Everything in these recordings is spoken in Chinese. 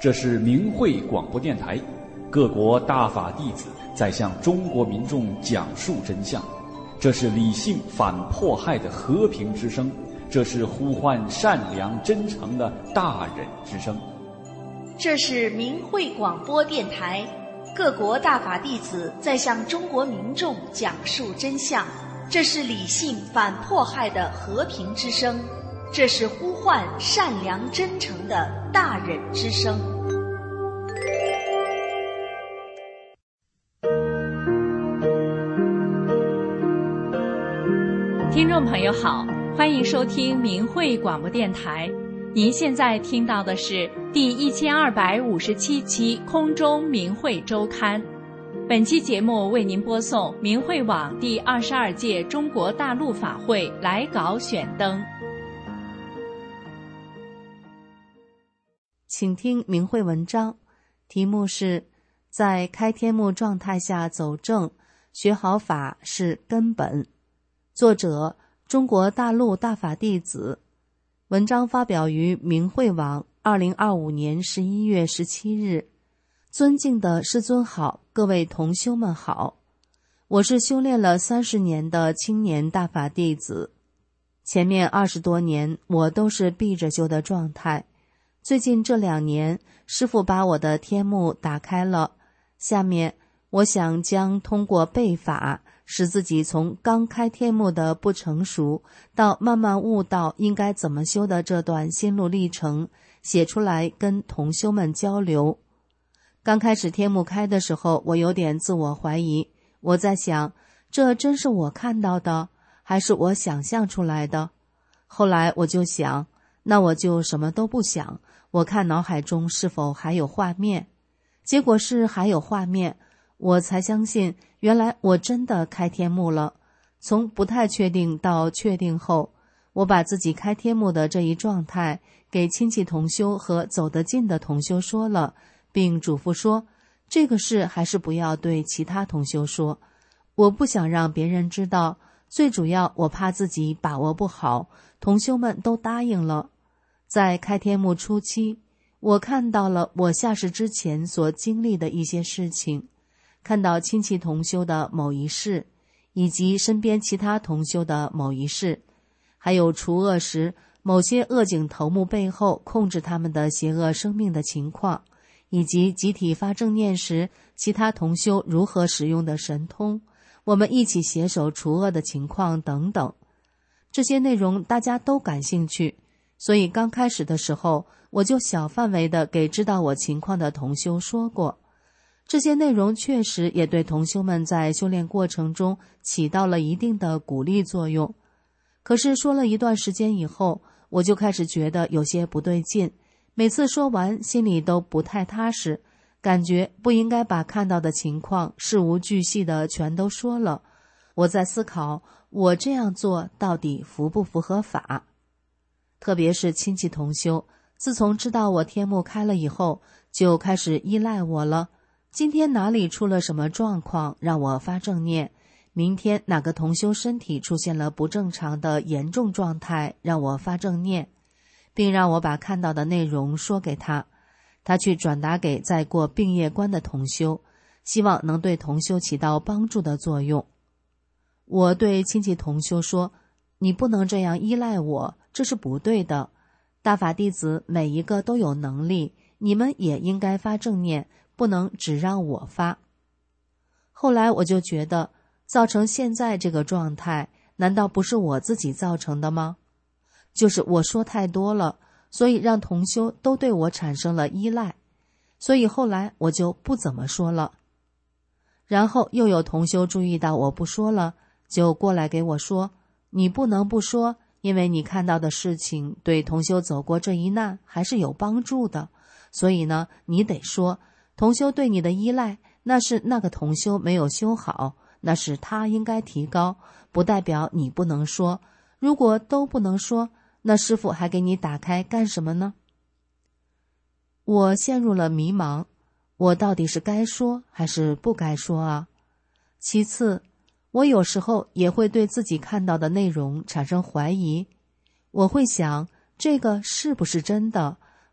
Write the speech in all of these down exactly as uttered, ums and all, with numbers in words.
这是明慧广播电台，各国大法弟子在向中国民众讲述真相。这是理性反迫害的和平之声，这是呼唤善良真诚的大忍之声。 这是明慧广播电台，各国大法弟子在向中国民众讲述真相。这是理性反迫害的和平之声，这是呼唤善良真诚的大忍之声。 听众朋友好，欢迎收听明慧广播电台。您现在听到的是第一千二百五十七期空中明慧周刊。本期节目为您播送明慧网第二十二届中国大陆法会来稿选登。 请听明慧文章，题目是在开天目状态下走正，学好法是根本。作者中国大陆大法弟子。文章发表于明慧网二零二五年十一月十七日。尊敬的师尊好，各位同修们好，我是修炼了三十年的青年大法弟子。前面二十多年我都是闭着修的状态，最近这两年师父把我的天目打开了，下面我想将通过背法使自己从刚开天目的不成熟到慢慢悟到应该怎么修的这段心路历程写出来跟同修们交流。刚开始天目开的时候，我有点自我怀疑，我在想，这真是我看到的，还是我想象出来的？后来我就想，那我就什么都不想，我看脑海中是否还有画面。结果是还有画面，我才相信原来我真的开天目了。从不太确定到确定后，我把自己开天目的这一状态给亲戚同修和走得近的同修说了，并嘱咐说，这个事还是不要对其他同修说，我不想让别人知道，最主要我怕自己把握不好。同修们都答应了。在开天目初期，我看到了我下世之前所经历的一些事情，看到亲戚同修的某一事，以及身边其他同修的某一事，还有除恶时某些恶警头目背后控制他们的邪恶生命的情况，以及集体发正念时其他同修如何使用的神通，我们一起携手除恶的情况等等。这些内容大家都感兴趣，所以刚开始的时候我就小范围的给知道我情况的同修说过。这些内容确实也对同修们在修炼过程中起到了一定的鼓励作用。可是说了一段时间以后，我就开始觉得有些不对劲，每次说完心里都不太踏实，感觉不应该把看到的情况事无巨细的全都说了。我在思考，我这样做到底符不符合法？特别是亲戚同修，自从知道我天目开了以后，就开始依赖我了。今天哪里出了什么状况让我发正念，明天哪个同修身体出现了不正常的严重状态让我发正念，并让我把看到的内容说给他，他去转达给在过病业关的同修，希望能对同修起到帮助的作用。我对亲戚同修说，你不能这样依赖我，这是不对的。大法弟子每一个都有能力，你们也应该发正念，不能只让我发。后来我就觉得，造成现在这个状态，难道不是我自己造成的吗？就是我说太多了，所以让同修都对我产生了依赖，所以后来我就不怎么说了。然后又有同修注意到我不说了，就过来给我说，你不能不说，因为你看到的事情对同修走过这一难还是有帮助的，所以呢，你得说，同修对你的依赖，那是那个同修没有修好，那是他应该提高，不代表你不能说。如果都不能说，那师父还给你打开干什么呢？我陷入了迷茫，我到底是该说还是不该说啊？其次，我有时候也会对自己看到的内容产生怀疑，我会想，这个是不是真的？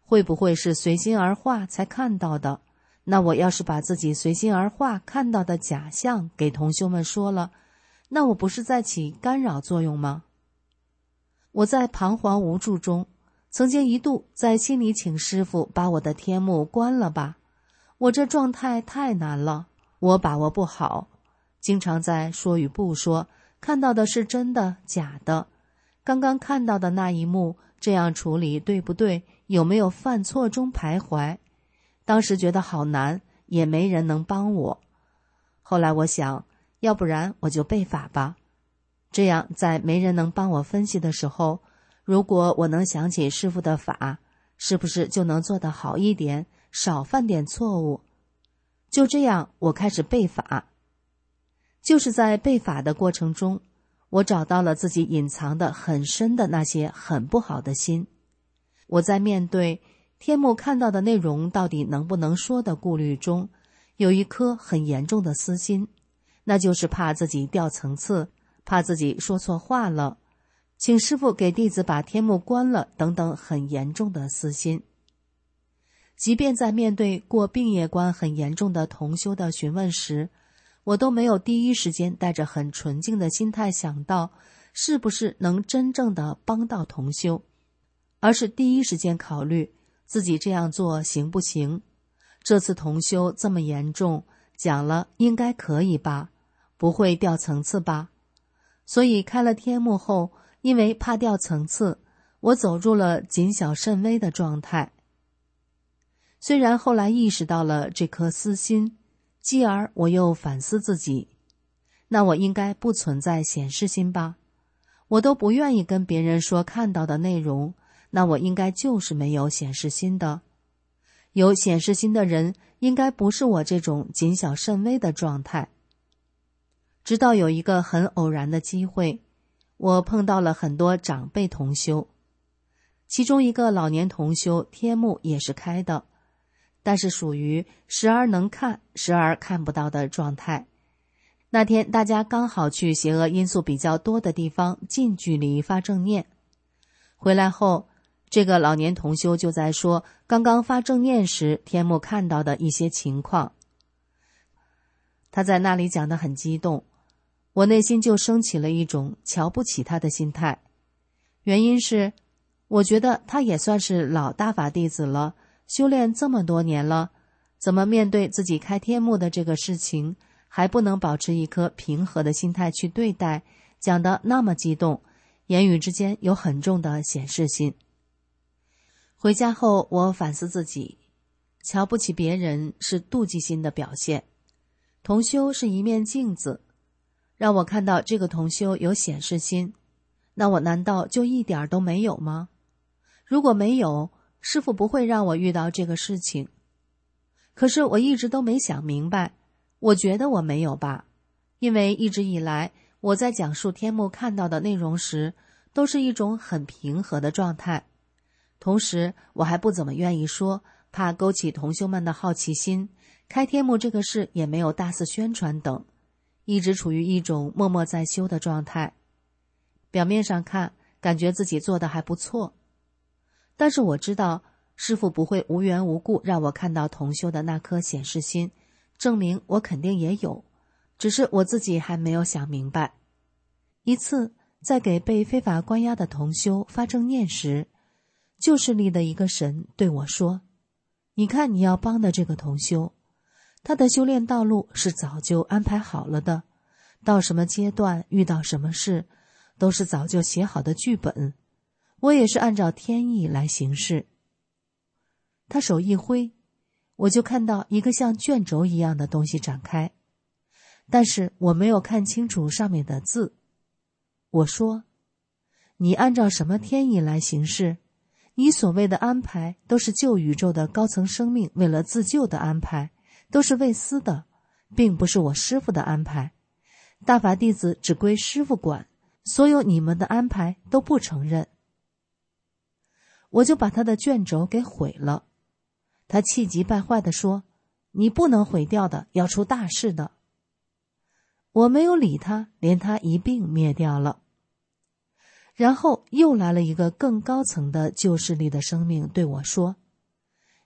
会不会是随心而化才看到的？那我要是把自己随心而化看到的假象给同修们说了，那我不是在起干扰作用吗？我在彷徨无助中，曾经一度在心里请师父把我的天目关了吧，我这状态太难了，我把握不好，经常在说与不说，看到的是真的假的，刚刚看到的那一幕这样处理对不对，有没有犯错中徘徊，当时觉得好难，也没人能帮我。后来我想，要不然我就背法吧，这样在没人能帮我分析的时候，如果我能想起师父的法，是不是就能做得好一点，少犯点错误？就这样，我开始背法。就是在背法的过程中，我找到了自己隐藏的很深的那些很不好的心。我在面对天目看到的内容到底能不能说的顾虑中，有一颗很严重的私心，那就是怕自己掉层次，怕自己说错话了，请师父给弟子把天目关了等等很严重的私心。即便在面对过病业关很严重的同修的询问时，我都没有第一时间带着很纯净的心态想到是不是能真正的帮到同修，而是第一时间考虑自己这样做行不行，这次同修这么严重，讲了应该可以吧，不会掉层次吧。所以开了天目后，因为怕掉层次，我走入了谨小慎微的状态。虽然后来意识到了这颗私心，继而我又反思自己，那我应该不存在显示心吧？我都不愿意跟别人说看到的内容，那我应该就是没有显示心的。有显示心的人应该不是我这种谨小慎微的状态。直到有一个很偶然的机会，我碰到了很多长辈同修，其中一个老年同修天目也是开的，但是属于时而能看时而看不到的状态。那天大家刚好去邪恶因素比较多的地方近距离发正念，回来后这个老年同修就在说刚刚发正念时天目看到的一些情况。他在那里讲得很激动，我内心就升起了一种瞧不起他的心态。原因是我觉得他也算是老大法弟子了，修炼这么多年了，怎么面对自己开天目的这个事情，还不能保持一颗平和的心态去对待，讲得那么激动，言语之间有很重的显示心。回家后我反思自己，瞧不起别人是妒忌心的表现。同修是一面镜子，让我看到这个同修有显示心，那我难道就一点都没有吗？如果没有，师父不会让我遇到这个事情。可是我一直都没想明白，我觉得我没有吧，因为一直以来我在讲述天目看到的内容时，都是一种很平和的状态。同时我还不怎么愿意说，怕勾起同修们的好奇心，开天目这个事也没有大肆宣传等，一直处于一种默默在修的状态。表面上看，感觉自己做得还不错，但是我知道师父不会无缘无故让我看到同修的那颗显示心，证明我肯定也有，只是我自己还没有想明白。一次在给被非法关押的同修发正念时，旧势力的一个神对我说，你看你要帮的这个同修，他的修炼道路是早就安排好了的，到什么阶段遇到什么事，都是早就写好的剧本，我也是按照天意来行事。他手一挥，我就看到一个像卷轴一样的东西展开，但是我没有看清楚上面的字。我说，你按照什么天意来行事？你所谓的安排都是旧宇宙的高层生命为了自救的安排，都是为私的，并不是我师父的安排。大法弟子只归师父管，所有你们的安排都不承认。我就把他的卷轴给毁了。他气急败坏地说，你不能毁掉的，要出大事的。我没有理他，连他一并灭掉了。然后又来了一个更高层的旧势力的生命对我说，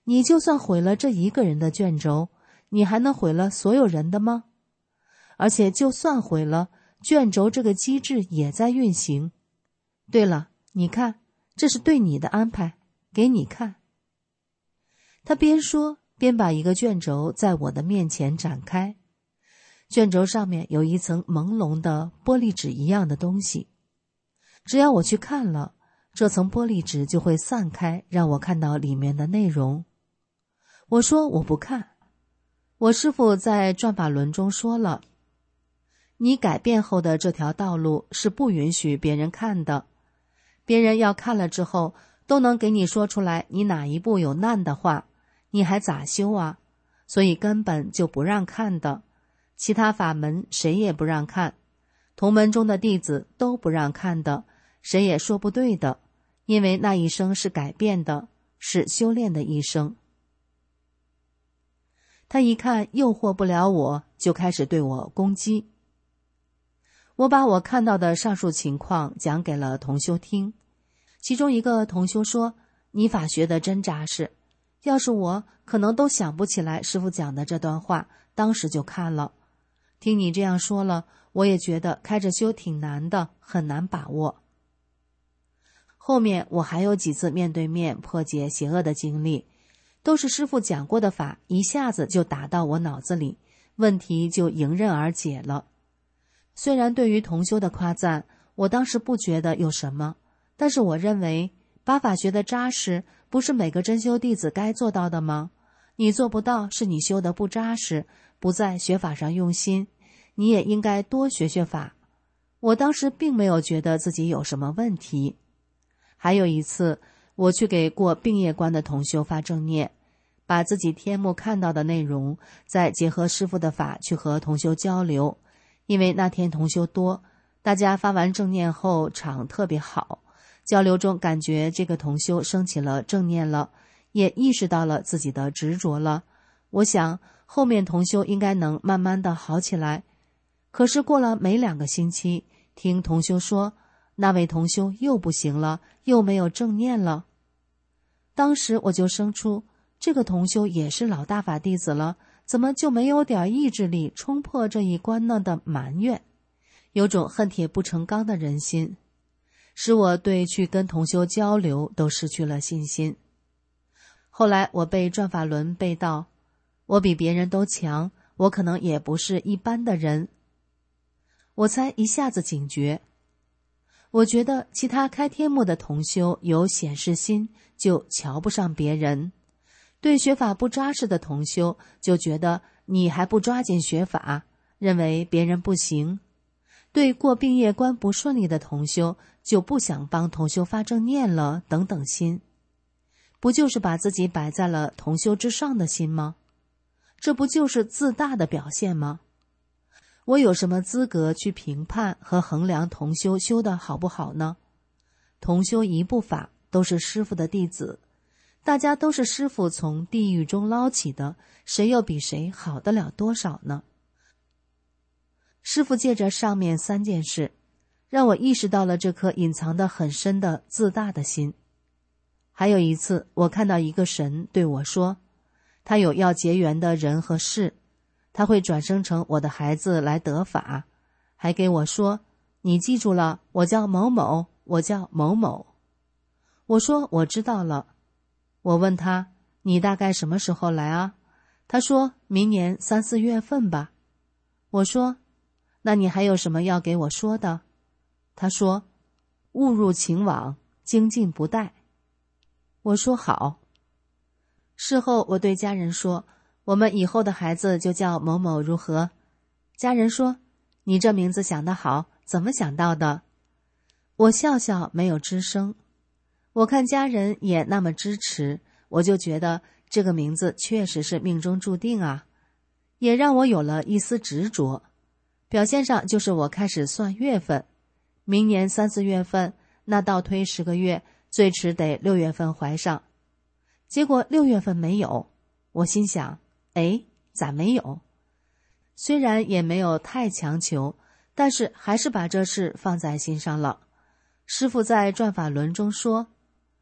你就算毁了这一个人的卷轴，你还能毁了所有人的吗？而且就算毁了，卷轴这个机制也在运行。对了，你看，这是对你的安排，给你看。他边说边把一个卷轴在我的面前展开，卷轴上面有一层朦胧的玻璃纸一样的东西，只要我去看了，这层玻璃纸就会散开，让我看到里面的内容。我说我不看。我师父在转法轮中说了，你改变后的这条道路是不允许别人看的，别人要看了之后都能给你说出来你哪一步有难的话，你还咋修啊？所以根本就不让看的。其他法门谁也不让看，同门中的弟子都不让看的，谁也说不对的，因为那一生是改变的，是修炼的一生。他一看诱惑不了我，就开始对我攻击。我把我看到的上述情况讲给了同修听，其中一个同修说，你法学的真扎实，要是我可能都想不起来师父讲的这段话，当时就看了。听你这样说了，我也觉得开着修挺难的，很难把握。后面我还有几次面对面破解邪恶的经历，都是师父讲过的法，一下子就打到我脑子里，问题就迎刃而解了。虽然对于同修的夸赞，我当时不觉得有什么，但是我认为把法学的扎实，不是每个真修弟子该做到的吗？你做不到，是你修得不扎实，不在学法上用心，你也应该多学学法。我当时并没有觉得自己有什么问题。还有一次，我去给过病业关的同修发正念，把自己天目看到的内容，再结合师父的法去和同修交流。因为那天同修多，大家发完正念后场特别好，交流中感觉这个同修升起了正念了，也意识到了自己的执着了。我想后面同修应该能慢慢的好起来。可是过了没两个星期，听同修说那位同修又不行了，又没有正念了。当时我就生出，这个同修也是老大法弟子了，怎么就没有点意志力冲破这一关呢的埋怨，有种恨铁不成钢的人心，使我对去跟同修交流都失去了信心。后来我被转法轮背到，我比别人都强，我可能也不是一般的人，我才一下子警觉。我觉得其他开天目的同修有显示心，就瞧不上别人；对学法不扎实的同修，就觉得你还不抓紧学法，认为别人不行；对过病业关不顺利的同修，就不想帮同修发正念了，等等心。不就是把自己摆在了同修之上的心吗？这不就是自大的表现吗？我有什么资格去评判和衡量同修修得好不好呢？同修一部法，都是师父的弟子，大家都是师父从地狱中捞起的，谁又比谁好得了多少呢？师父借着上面三件事，让我意识到了这颗隐藏得很深的自大的心。还有一次，我看到一个神对我说，他有要结缘的人和事，他会转生成我的孩子来得法，还给我说，你记住了，我叫某某，我叫某某。我说我知道了。我问他，你大概什么时候来啊？他说明年三四月份吧。我说，那你还有什么要给我说的？他说，误入情网，精进不怠。我说好。事后我对家人说，我们以后的孩子就叫某某如何？家人说，你这名字想得好，怎么想到的？我笑笑没有吱声。我看家人也那么支持，我就觉得这个名字确实是命中注定啊，也让我有了一丝执着。表现上就是我开始算月份，明年三四月份，那倒推十个月，最迟得六月份怀上。结果六月份没有，我心想，哎，咋没有？虽然也没有太强求，但是还是把这事放在心上了。师父在转法轮中说，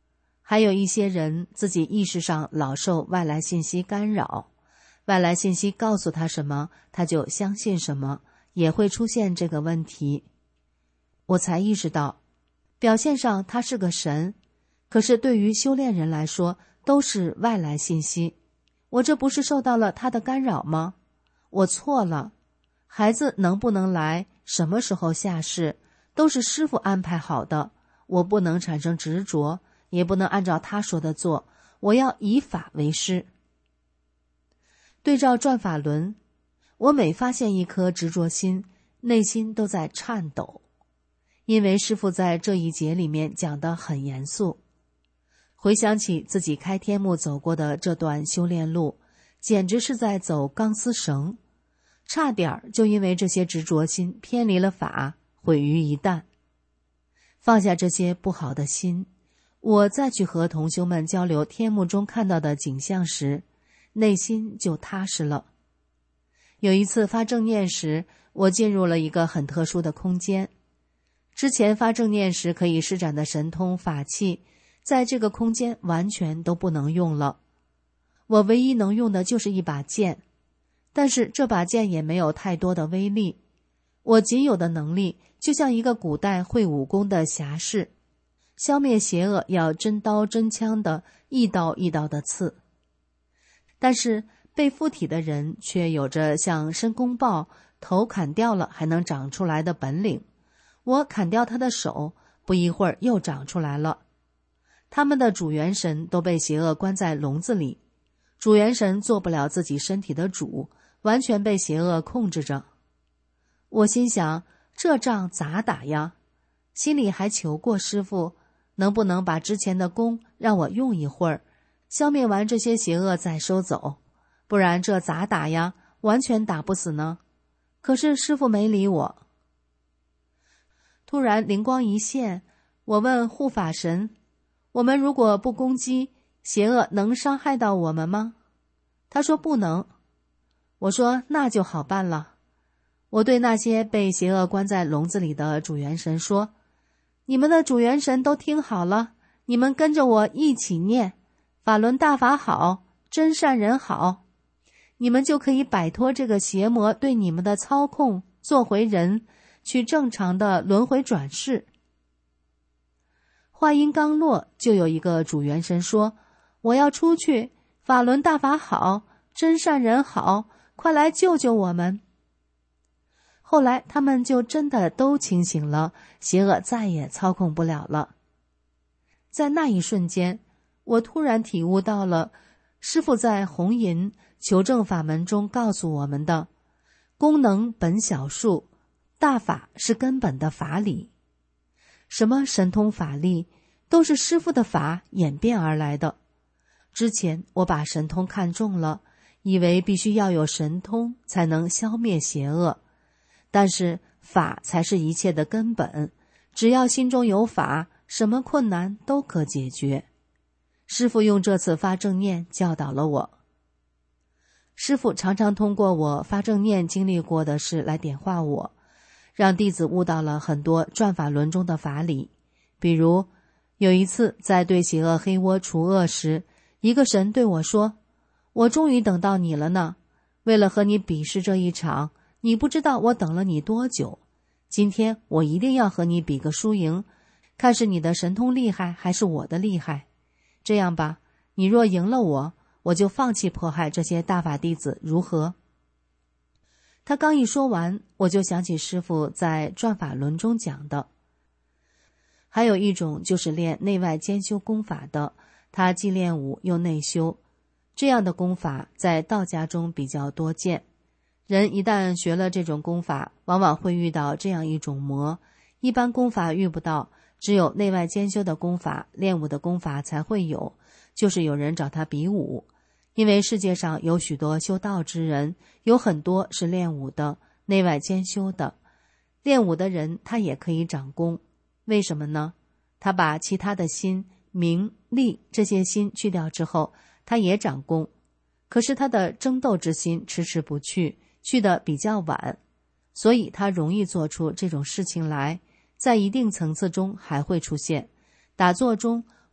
还有一些人自己意识上老受外来信息干扰，外来信息告诉他什么，他就相信什么，也会出现这个问题。我才意识到，表现上他是个神，可是对于修炼人来说，都是外来信息。我这不是受到了他的干扰吗？我错了。孩子能不能来，什么时候下世，都是师父安排好的，我不能产生执着，也不能按照他说的做，我要以法为师。对照转法轮，我每发现一颗执着心，内心都在颤抖，因为师父在这一节里面讲得很严肃。回想起自己开天目走过的这段修炼路，简直是在走钢丝绳，差点就因为这些执着心偏离了法，毁于一旦。放下这些不好的心，我再去和同修们交流天目中看到的景象时，内心就踏实了。有一次发正念时，我进入了一个很特殊的空间。之前发正念时可以施展的神通法器，在这个空间完全都不能用了。我唯一能用的就是一把剑，但是这把剑也没有太多的威力。我仅有的能力就像一个古代会武功的侠士，消灭邪恶要真刀真枪的一刀一刀的刺。但是被附体的人却有着像申公豹头砍掉了还能长出来的本领，我砍掉他的手，不一会儿又长出来了。他们的主元神都被邪恶关在笼子里，主元神做不了自己身体的主，完全被邪恶控制着。我心想，这仗咋打呀？心里还求过师父，能不能把之前的功让我用一会儿，消灭完这些邪恶再收走，不然这咋打呀？完全打不死呢。可是师父没理我。突然灵光一现，我问护法神，我们如果不攻击，邪恶能伤害到我们吗？他说不能。我说那就好办了。我对那些被邪恶关在笼子里的主元神说，你们的主元神都听好了，你们跟着我一起念法轮大法好，真善人好，你们就可以摆脱这个邪魔对你们的操控，做回人，去正常的轮回转世。话音刚落，就有一个主元神说，我要出去，法轮大法好，真善人好，快来救救我们。后来他们就真的都清醒了，邪恶再也操控不了了。在那一瞬间，我突然体悟到了师父在红银求证法门中告诉我们的，功能本小数，大法是根本的法理。什么神通法力，都是师父的法演变而来的。之前我把神通看重了，以为必须要有神通才能消灭邪恶，但是法才是一切的根本，只要心中有法，什么困难都可解决。师父用这次发正念教导了我。师父常常通过我发正念经历过的事来点化我，让弟子悟到了很多转法轮中的法理。比如有一次在对邪恶黑窝除恶时，一个神对我说，我终于等到你了呢，为了和你比试这一场，你不知道我等了你多久，今天我一定要和你比个输赢，看是你的神通厉害还是我的厉害。这样吧，你若赢了我，我就放弃迫害这些大法弟子，如何？他刚一说完，我就想起师父在转法轮中讲的。还有一种就是练内外兼修功法的，他既练武又内修，这样的功法在道家中比较多见。人一旦学了这种功法，往往会遇到这样一种魔，一般功法遇不到，只有内外兼修的功法，练武的功法才会有，就是有人找他比武。因为世界上有许多修道之人，有很多是练武的，内外兼修的。练武的人他也可以长功，为什么呢？他把其他的心、名、利这些心去掉之后，他也长功。可是他的争斗之心迟迟不去，去得比较晚，所以他容易做出这种事情来，在一定层次中还会出现。打坐中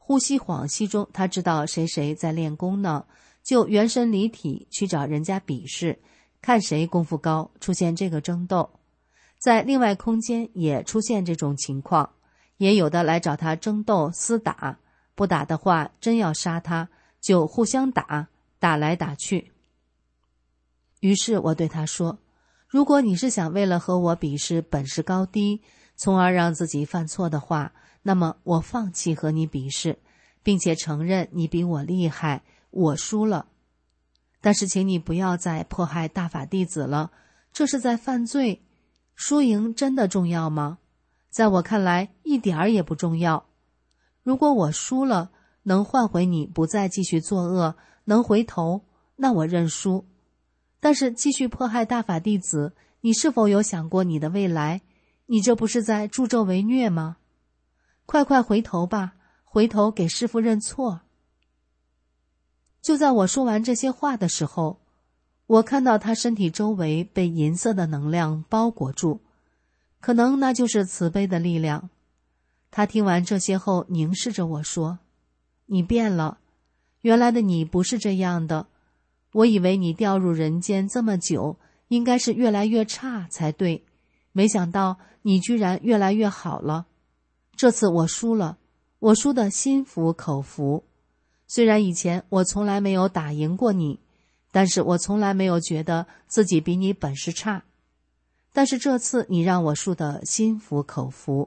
呼吸恍息中，他知道谁谁在练功呢，就原身离体去找人家比试，看谁功夫高，出现这个争斗。在另外空间也出现这种情况，也有的来找他争斗厮打，不打的话真要杀他，就互相打，打来打去。于是我对他说，如果你是想为了和我比试本事高低，从而让自己犯错的话，那么我放弃和你比试，并且承认你比我厉害，我输了。但是请你不要再迫害大法弟子了，这是在犯罪。输赢真的重要吗？在我看来一点儿也不重要。如果我输了，能换回你不再继续作恶，能回头，那我认输。但是继续迫害大法弟子，你是否有想过你的未来？你这不是在助纣为虐吗？快快回头吧，回头给师父认错。就在我说完这些话的时候，我看到他身体周围被银色的能量包裹住，可能那就是慈悲的力量。他听完这些后凝视着我说，你变了，原来的你不是这样的，我以为你掉入人间这么久，应该是越来越差才对，没想到你居然越来越好了。这次我输了，我输得心服口服。虽然以前我从来没有打赢过你，但是我从来没有觉得自己比你本事差。但是这次你让我输得心服口服。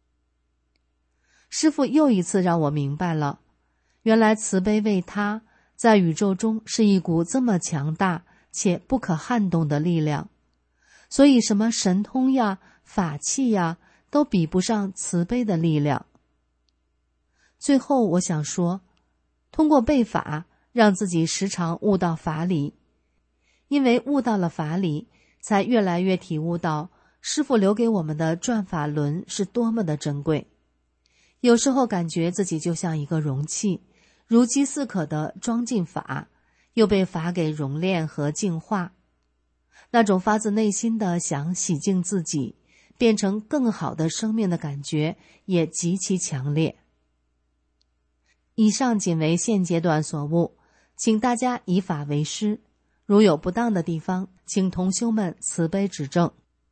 师父又一次让我明白了，原来慈悲为他在宇宙中是一股这么强大且不可撼动的力量，所以什么神通呀、法器呀，都比不上慈悲的力量。最后我想说，通过背法让自己时常悟到法理，因为悟到了法理，才越来越体悟到师父留给我们的转法轮是多么的珍贵。有时候感觉自己就像一个容器，如饥似渴地装进法，又被法给熔炼和净化。那种发自内心的想洗净自己，变成更好的生命的感觉也极其强烈。以上仅为现阶段所悟，请大家以法为师，如有不当的地方，请同修们慈悲指正。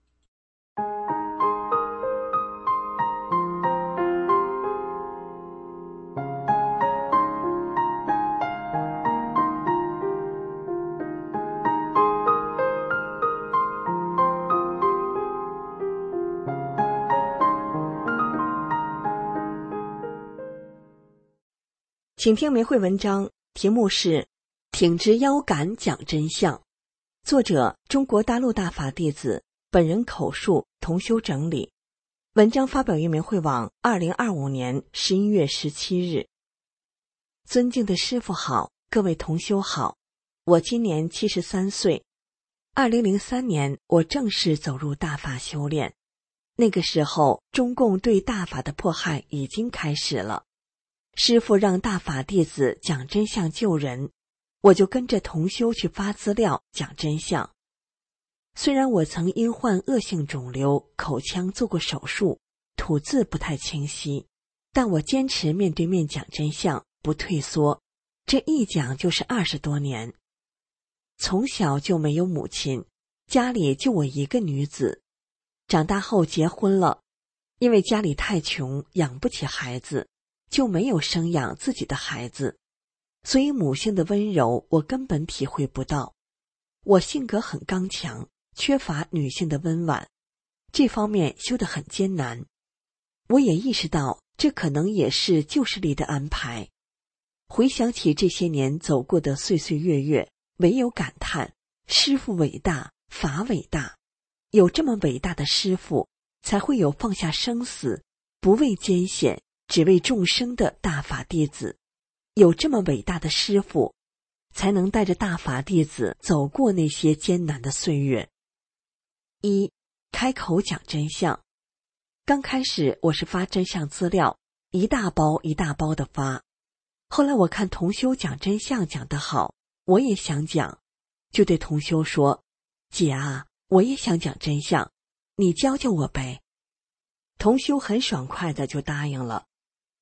请听明慧文章，题目是挺直腰杆讲真相，作者中国大陆大法弟子，本人口述，同修整理。文章发表于明慧网二零二五年十一月十七日。尊敬的师父好，各位同修好，我今年七十三岁。二零零三年我正式走入大法修炼，那个时候中共对大法的迫害已经开始了。师父让大法弟子讲真相救人，我就跟着同修去发资料讲真相。虽然我曾因患恶性肿瘤口腔做过手术，吐字不太清晰，但我坚持面对面讲真相，不退缩，这一讲就是二十多年。从小就没有母亲，家里就我一个女子，长大后结婚了，因为家里太穷，养不起孩子，就没有生养自己的孩子，所以母性的温柔我根本体会不到。我性格很刚强，缺乏女性的温婉，这方面修得很艰难。我也意识到这可能也是旧势力的安排。回想起这些年走过的岁岁月月，唯有感叹师父伟大，法伟大。有这么伟大的师父，才会有放下生死，不畏艰险，只为众生的大法弟子。有这么伟大的师父，才能带着大法弟子走过那些艰难的岁月。一、开口讲真相。刚开始我是发真相资料，一大包一大包的发。后来我看同修讲真相讲得好，我也想讲，就对同修说，姐啊，我也想讲真相，你教教我呗。同修很爽快的就答应了。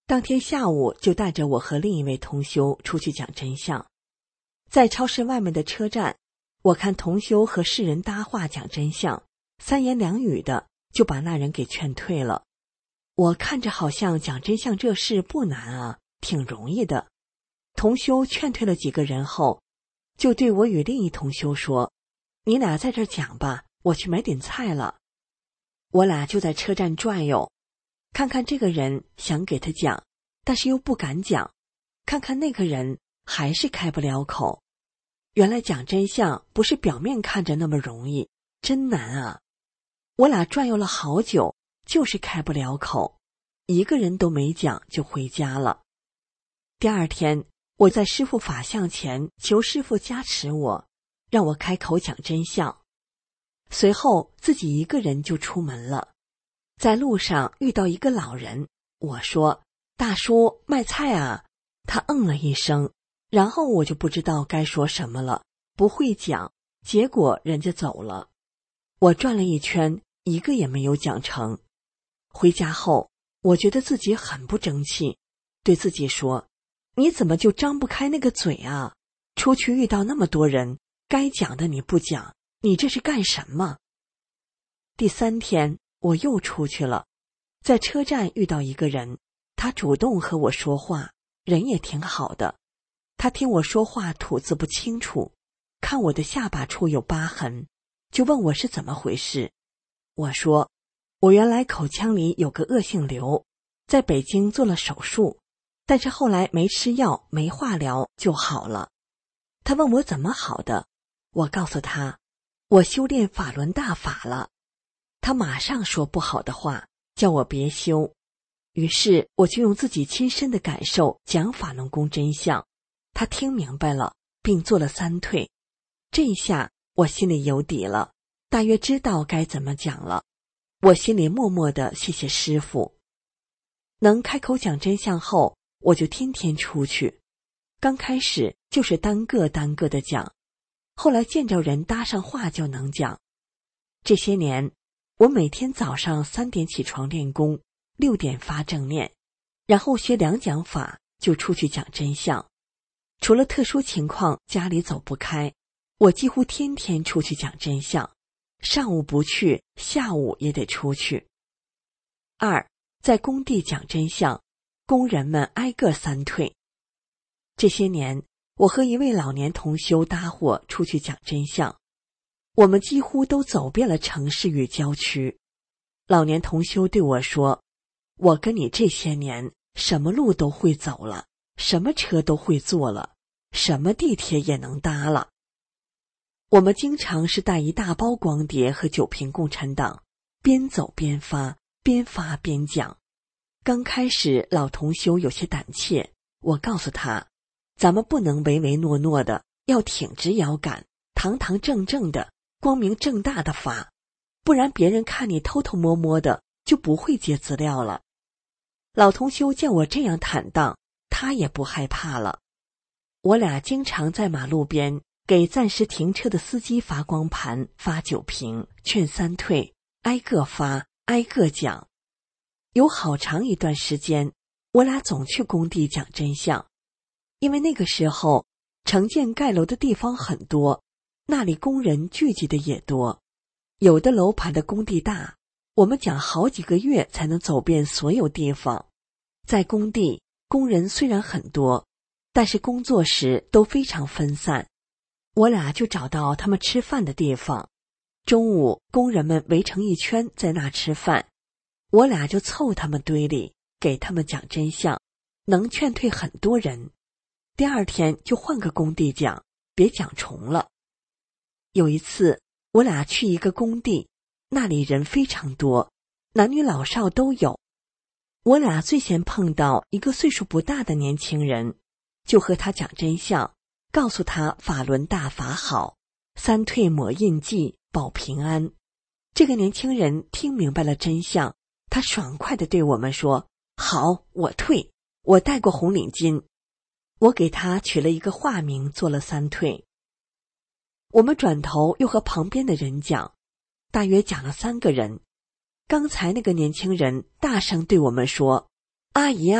当天下午就带着我和另一位同修出去讲真相。在超市外面的车站，我看同修和世人搭话讲真相，三言两语的就把那人给劝退了。我看着好像讲真相这事不难啊，挺容易的。同修劝退了几个人后，就对我与另一同修说，你俩在这儿讲吧，我去买点菜了。我俩就在车站转悠，看看这个人想给他讲，但是又不敢讲，看看那个人还是开不了口。原来讲真相不是表面看着那么容易，真难啊。我俩转悠了好久，就是开不了口，一个人都没讲就回家了。第二天，我在师父法像前求师父加持我，让我开口讲真相。随后自己一个人就出门了。在路上遇到一个老人，我说，大叔，卖菜啊？他嗯了一声，然后我就不知道该说什么了，不会讲，结果人家走了。我转了一圈，一个也没有讲成。回家后，我觉得自己很不争气，对自己说，你怎么就张不开那个嘴啊？出去遇到那么多人，该讲的你不讲，你这是干什么？第三天我又出去了，在车站遇到一个人，他主动和我说话，人也挺好的。他听我说话吐字不清楚，看我的下巴处有疤痕，就问我是怎么回事。我说，我原来口腔里有个恶性瘤，在北京做了手术，但是后来没吃药没化疗就好了。他问我怎么好的，我告诉他，我修炼法轮大法了。他马上说不好的话，叫我别修。于是我就用自己亲身的感受讲法轮功真相，他听明白了，并做了三退。这一下我心里有底了，大约知道该怎么讲了。我心里默默地谢谢师父。能开口讲真相后，我就天天出去。刚开始就是单个单个的讲，后来见着人搭上话就能讲。这些年，我每天早上三点起床练功，六点发正念，然后学两讲法就出去讲真相。除了特殊情况家里走不开，我几乎天天出去讲真相，上午不去，下午也得出去。二，在工地讲真相，工人们挨个三退。这些年，我和一位老年同修搭伙出去讲真相，我们几乎都走遍了城市与郊区。老年同修对我说，我跟你这些年什么路都会走了，什么车都会坐了，什么地铁也能搭了。我们经常是带一大包光碟和九瓶共产党，边走边发，边发边讲。刚开始老同修有些胆怯，我告诉他，咱们不能唯唯诺诺的，要挺直腰杆，堂堂正正的，光明正大的发，不然别人看你偷偷摸摸的，就不会接资料了。老同修见我这样坦荡，他也不害怕了。我俩经常在马路边给暂时停车的司机发光盘，发酒瓶，劝三退，挨个发，挨个讲。有好长一段时间，我俩总去工地讲真相，因为那个时候城建盖楼的地方很多，那里工人聚集的也多。有的楼盘的工地大，我们讲好几个月才能走遍所有地方。在工地，工人虽然很多，但是工作时都非常分散。我俩就找到他们吃饭的地方，中午工人们围成一圈在那吃饭，我俩就凑他们堆里，给他们讲真相，能劝退很多人。第二天就换个工地讲，别讲重了。有一次我俩去一个工地，那里人非常多，男女老少都有。我俩最先碰到一个岁数不大的年轻人，就和他讲真相，告诉他法轮大法好，三退抹印记，保平安。这个年轻人听明白了真相，他爽快地对我们说，好，我退，我戴过红领巾。我给他取了一个化名，做了三退。我们转头又和旁边的人讲，大约讲了三个人。刚才那个年轻人大声对我们说，阿姨啊，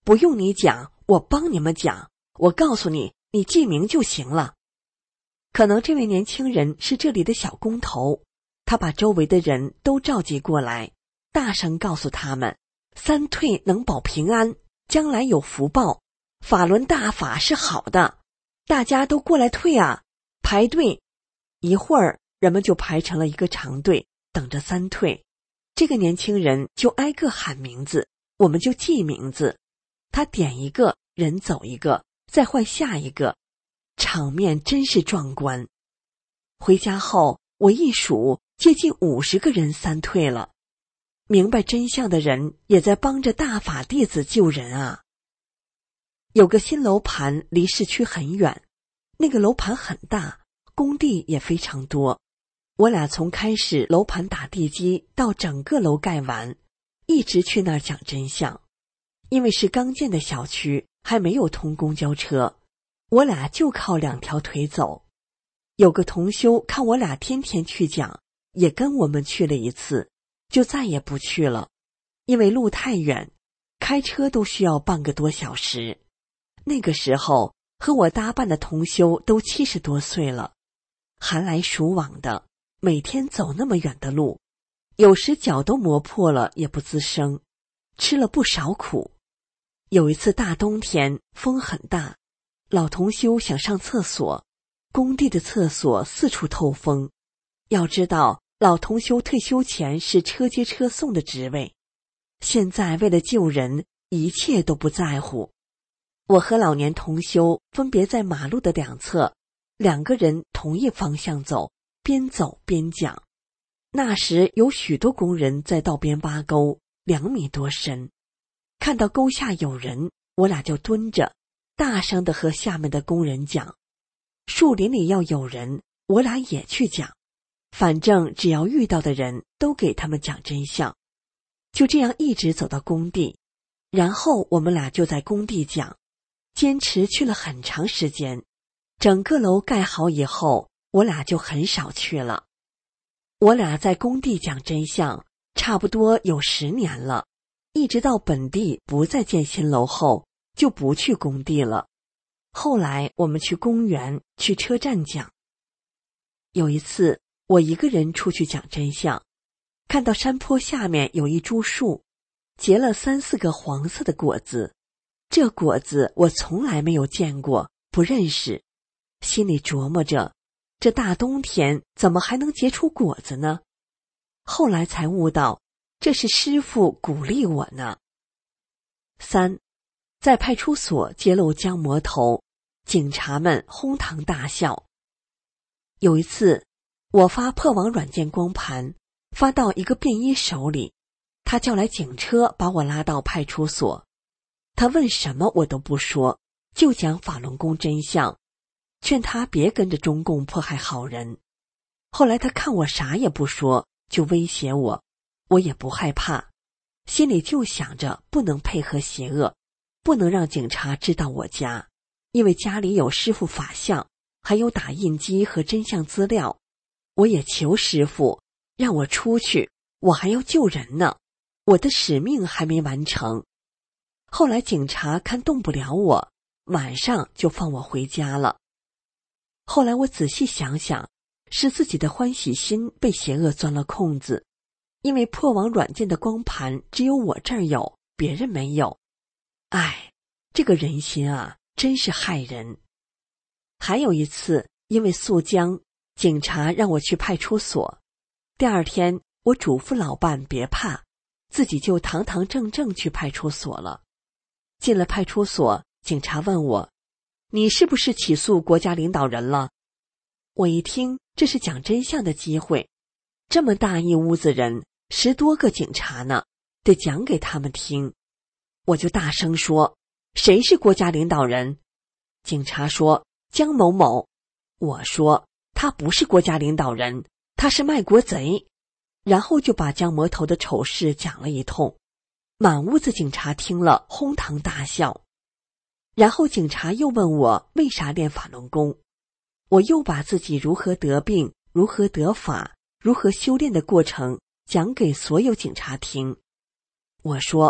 不用你讲，我帮你们讲，我告诉你，你记名就行了。可能这位年轻人是这里的小工头，他把周围的人都召集过来，大声告诉他们，三退能保平安，将来有福报，法轮大法是好的，大家都过来退啊，排队。一会儿人们就排成了一个长队，等着三退。这个年轻人就挨个喊名字，我们就记名字，他点一个人走一个，再换下一个，场面真是壮观。回家后我一数，接近五十个人三退了。明白真相的人也在帮着大法弟子救人啊。有个新楼盘离市区很远，那个楼盘很大，工地也非常多。我俩从开始楼盘打地基到整个楼盖完，一直去那儿讲真相。因为是刚建的小区，还没有通公交车，我俩就靠两条腿走。有个同修看我俩天天去讲，也跟我们去了一次，就再也不去了，因为路太远，开车都需要半个多小时。那个时候和我搭伴的同修都七十多岁了，寒来暑往的，每天走那么远的路，有时脚都磨破了也不吱声，吃了不少苦。有一次大冬天，风很大，老同修想上厕所，工地的厕所四处透风。要知道老同修退休前是车接车送的职位，现在为了救人，一切都不在乎。我和老年同修分别在马路的两侧，两个人同一方向走，边走边讲。那时有许多工人在道边挖沟，两米多深。看到沟下有人，我俩就蹲着，大声地和下面的工人讲。树林里要有人，我俩也去讲。反正只要遇到的人都给他们讲真相。就这样一直走到工地，然后我们俩就在工地讲，坚持去了很长时间。整个楼盖好以后，我俩就很少去了。我俩在工地讲真相，差不多有十年了，一直到本地不再建新楼后，就不去工地了。后来我们去公园、去车站讲。有一次，我一个人出去讲真相，看到山坡下面有一株树，结了三四个黄色的果子。这果子我从来没有见过，不认识，心里琢磨着，这大冬天怎么还能结出果子呢？后来才悟到，这是师父鼓励我呢。三，在派出所揭露江魔头，警察们哄堂大笑。有一次，我发破网软件光盘，发到一个便衣手里，他叫来警车把我拉到派出所。他问什么我都不说，就讲法轮功真相，劝他别跟着中共迫害好人。后来他看我啥也不说，就威胁我，我也不害怕，心里就想着不能配合邪恶，不能让警察知道我家，因为家里有师父法像，还有打印机和真相资料。我也求师父让我出去，我还要救人呢，我的使命还没完成。后来警察看动不了我，晚上就放我回家了。后来我仔细想想，是自己的欢喜心被邪恶钻了空子，因为破网软件的光盘只有我这儿有，别人没有。唉，这个人心啊，真是害人。还有一次，因为诉江，警察让我去派出所。第二天，我嘱咐老伴别怕，自己就堂堂正正去派出所了。进了派出所，警察问我，你是不是起诉国家领导人了？我一听，这是讲真相的机会，这么大一屋子人，十多个警察呢，得讲给他们听。我就大声说，谁是国家领导人？警察说，江某某。我说，他不是国家领导人，他是卖国贼。然后就把江魔头的丑事讲了一通，满屋子警察听了哄堂大笑。然后警察又问我为啥练法轮功，我又把自己如何得病、如何得法、如何修炼的过程讲给所有警察听。我说，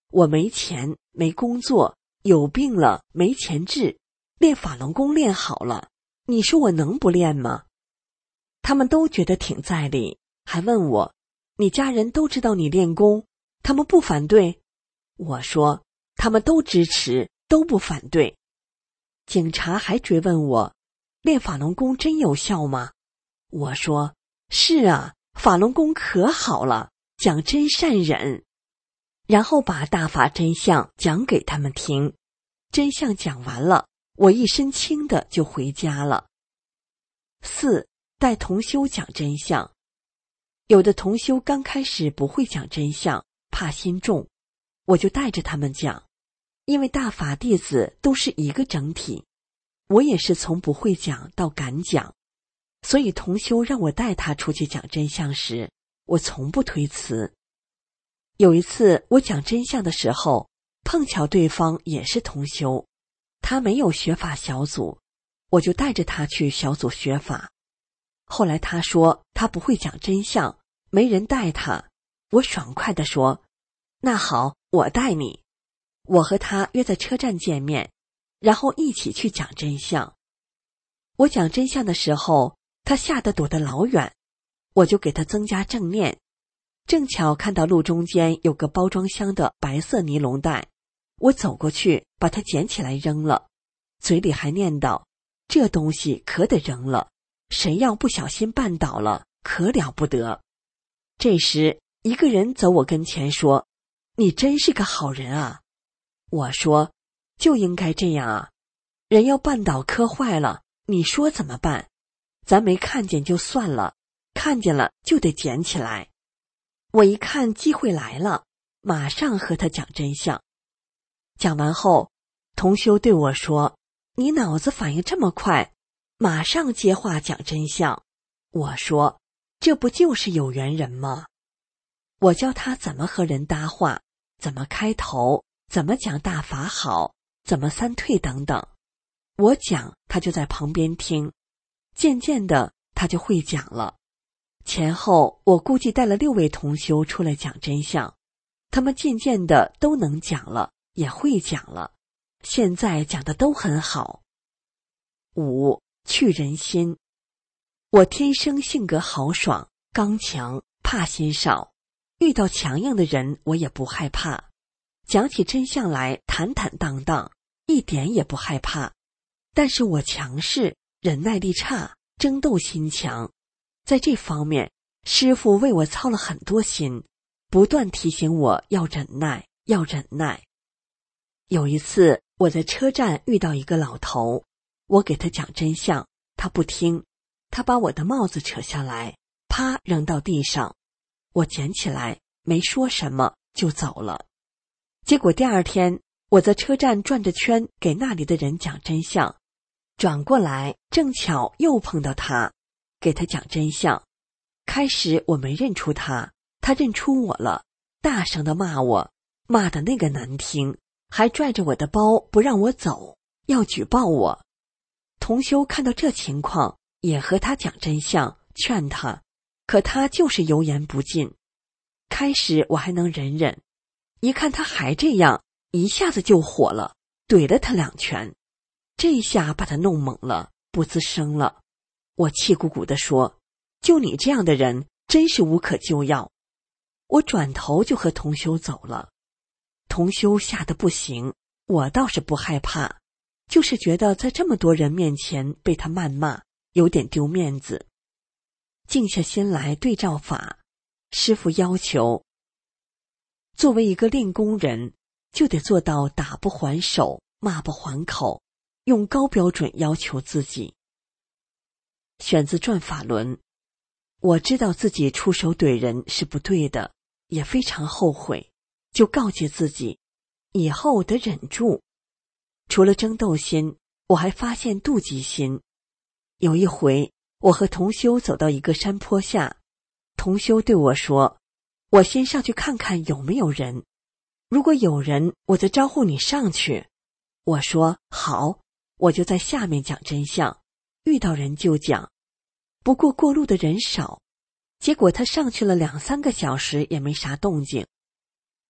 我没钱，没工作，有病了，没钱治，练法轮功练好了，你说我能不练吗？他们都觉得挺在理，还问我，你家人都知道你练功，他们不反对？我说，他们都支持，都不反对。警察还追问我，练法轮功真有效吗？我说，是啊，法轮功可好了，讲真善忍。然后把大法真相讲给他们听，真相讲完了，我一身轻的就回家了。四，带同修讲真相。有的同修刚开始不会讲真相，怕心重，我就带着他们讲，因为大法弟子都是一个整体，我也是从不会讲到敢讲，所以同修让我带他出去讲真相时，我从不推辞。有一次我讲真相的时候，碰巧对方也是同修，他没有学法小组，我就带着他去小组学法。后来他说他不会讲真相，没人带他，我爽快地说，那好，我带你。我和他约在车站见面，然后一起去讲真相。我讲真相的时候，他吓得躲得老远，我就给他增加正念。正巧看到路中间有个包装箱的白色尼龙袋，我走过去把它捡起来扔了，嘴里还念叨，这东西可得扔了，谁要不小心绊倒了，可了不得。这时一个人走我跟前说，你真是个好人啊。我说，就应该这样啊，人要绊倒磕坏了，你说怎么办？咱没看见就算了，看见了就得捡起来。我一看机会来了，马上和他讲真相。讲完后，同修对我说，你脑子反应这么快，马上接话讲真相。我说，这不就是有缘人吗？我教他怎么和人搭话，怎么开头，怎么讲大法好，怎么三退等等。我讲，他就在旁边听，渐渐的他就会讲了。前后我估计带了六位同修出来讲真相，他们渐渐的都能讲了，也会讲了，现在讲的都很好。五，去人心。我天生性格豪爽、刚强，怕心少，遇到强硬的人我也不害怕，讲起真相来坦坦荡荡，一点也不害怕。但是我强势，忍耐力差，争斗心强，在这方面师父为我操了很多心，不断提醒我要忍耐，要忍耐。有一次我在车站遇到一个老头，我给他讲真相，他不听，他把我的帽子扯下来，啪扔到地上，我捡起来没说什么就走了。结果第二天我在车站转着圈给那里的人讲真相，转过来正巧又碰到他，给他讲真相。开始我没认出他，他认出我了，大声地骂我，骂得那个难听，还拽着我的包不让我走，要举报我。同修看到这情况，也和他讲真相，劝他，可他就是油盐不进。开始我还能忍忍，一看他还这样，一下子就火了，怼了他两拳，这下把他弄懵了，不吱声了。我气鼓鼓地说，就你这样的人真是无可救药。我转头就和同修走了。同修吓得不行，我倒是不害怕，就是觉得在这么多人面前被他谩骂，有点丢面子。静下心来对照法，师父要求，作为一个练功人，就得做到打不还手，骂不还口，用高标准要求自己。选自转法轮。我知道自己出手怼人是不对的，也非常后悔，就告诫自己，以后得忍住。除了争斗心，我还发现妒忌心。有一回，我和同修走到一个山坡下，同修对我说，我先上去看看有没有人，如果有人，我再招呼你上去。我说好，我就在下面讲真相，遇到人就讲。不过过路的人少，结果他上去了两三个小时也没啥动静。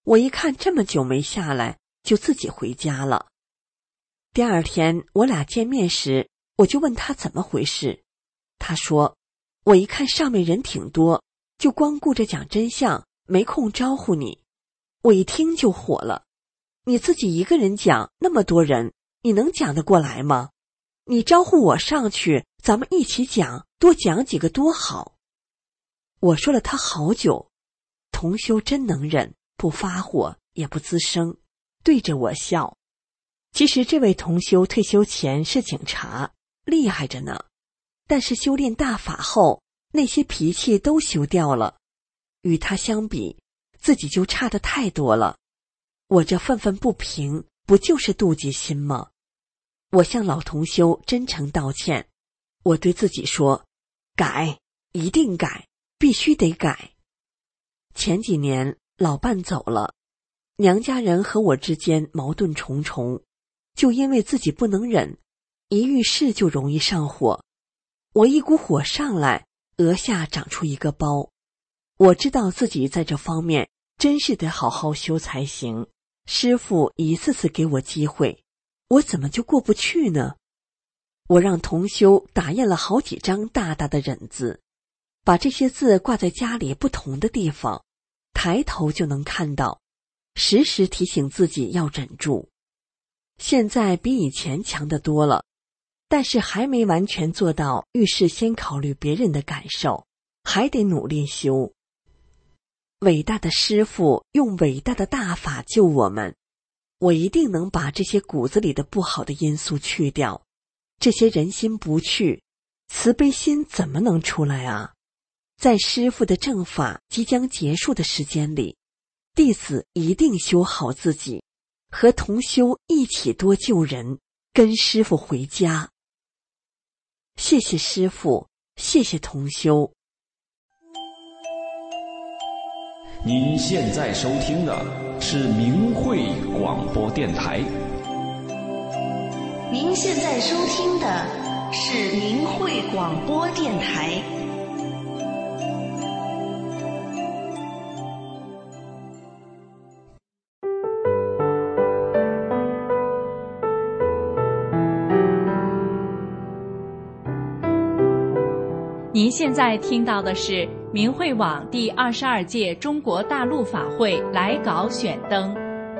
我一看这么久没下来，就自己回家了。第二天我俩见面时，我就问他怎么回事。他说，我一看上面人挺多，就光顾着讲真相，没空招呼你。我一听就火了，你自己一个人讲，那么多人，你能讲得过来吗？你招呼我上去，咱们一起讲，多讲几个多好。我说了他好久，同修真能忍，不发火，也不吱声，对着我笑。其实这位同修退休前是警察，厉害着呢，但是修炼大法后，那些脾气都修掉了。与他相比，自己就差得太多了。我这愤愤不平，不就是妒忌心吗？我向老同修真诚道歉，我对自己说，改，一定改，必须得改。前几年老伴走了，娘家人和我之间矛盾重重，就因为自己不能忍，一遇事就容易上火。我一股火上来，额下长出一个包。我知道自己在这方面真是得好好修才行，师父一次次给我机会，我怎么就过不去呢？我让同修打印了好几张大大的忍字，把这些字挂在家里不同的地方，抬头就能看到，时时提醒自己要忍住。现在比以前强得多了，但是还没完全做到遇事先考虑别人的感受，还得努力修。伟大的师父用伟大的大法救我们，我一定能把这些骨子里的不好的因素去掉。这些人心不去，慈悲心怎么能出来啊？在师父的正法即将结束的时间里，弟子一定修好自己，和同修一起多救人，跟师父回家。谢谢师父，谢谢同修。 您现在收听的是明慧广播电台。 您现在收听的是明慧广播电台。 您现在听到的是明慧网第二十二届中国大陆法会来稿选灯。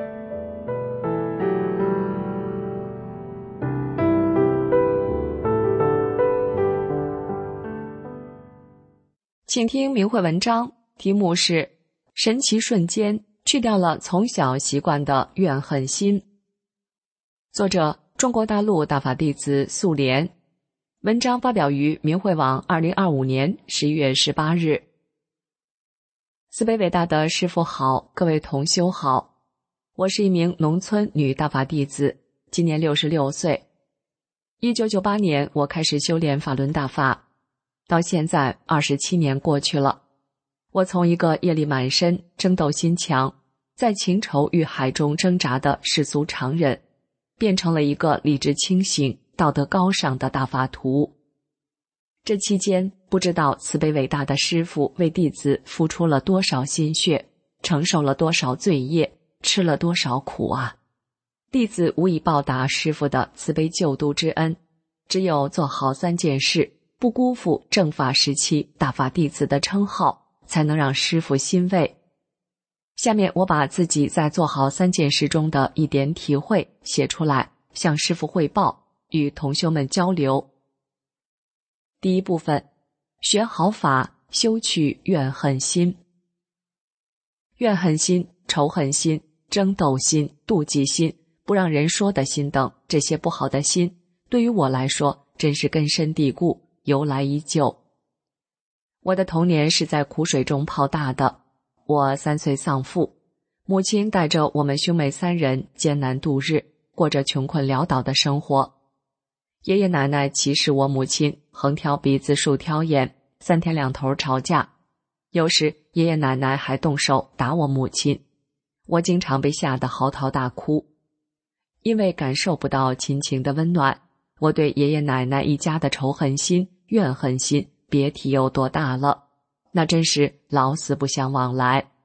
请听明慧文章，题目是神奇瞬间去掉了从小习惯的怨恨心。作者中国大陆大法弟子素莲。文章发表于明慧网二零二五年十一月十八日。慈悲伟大的师父好，各位同修好，我是一名农村女大法弟子，今年六十六岁。一九九八年我开始修炼法轮大法，到现在二十七年过去了。我从一个业力满身、争斗心强，在情仇欲海中挣扎的世俗常人，变成了一个理智清醒、道德高尚的大法徒。这期间，不知道慈悲伟大的师父为弟子付出了多少心血，承受了多少罪业，吃了多少苦啊！弟子无以报答师父的慈悲救度之恩，只有做好三件事，不辜负正法时期大法弟子的称号，才能让师父欣慰。下面我把自己在做好三件事中的一点体会写出来，向师父汇报，与同修们交流。第一部分，学好法，修去怨恨心。怨恨心、仇恨心、争斗心、妒忌心、不让人说的心等这些不好的心，对于我来说真是根深蒂固，由来已久。我的童年是在苦水中泡大的，我三岁丧父，母亲带着我们兄妹三人艰难度日，过着穷困潦倒的生活。爷爷奶奶歧视我母亲，横挑鼻子竖挑眼，三天两头吵架，有时爷爷奶奶还动手打我母亲，我经常被吓得嚎啕大哭。因为感受不到亲情的温暖，我对爷爷奶奶一家的仇恨心、怨恨心别提有多大了，那真是老死不相往来。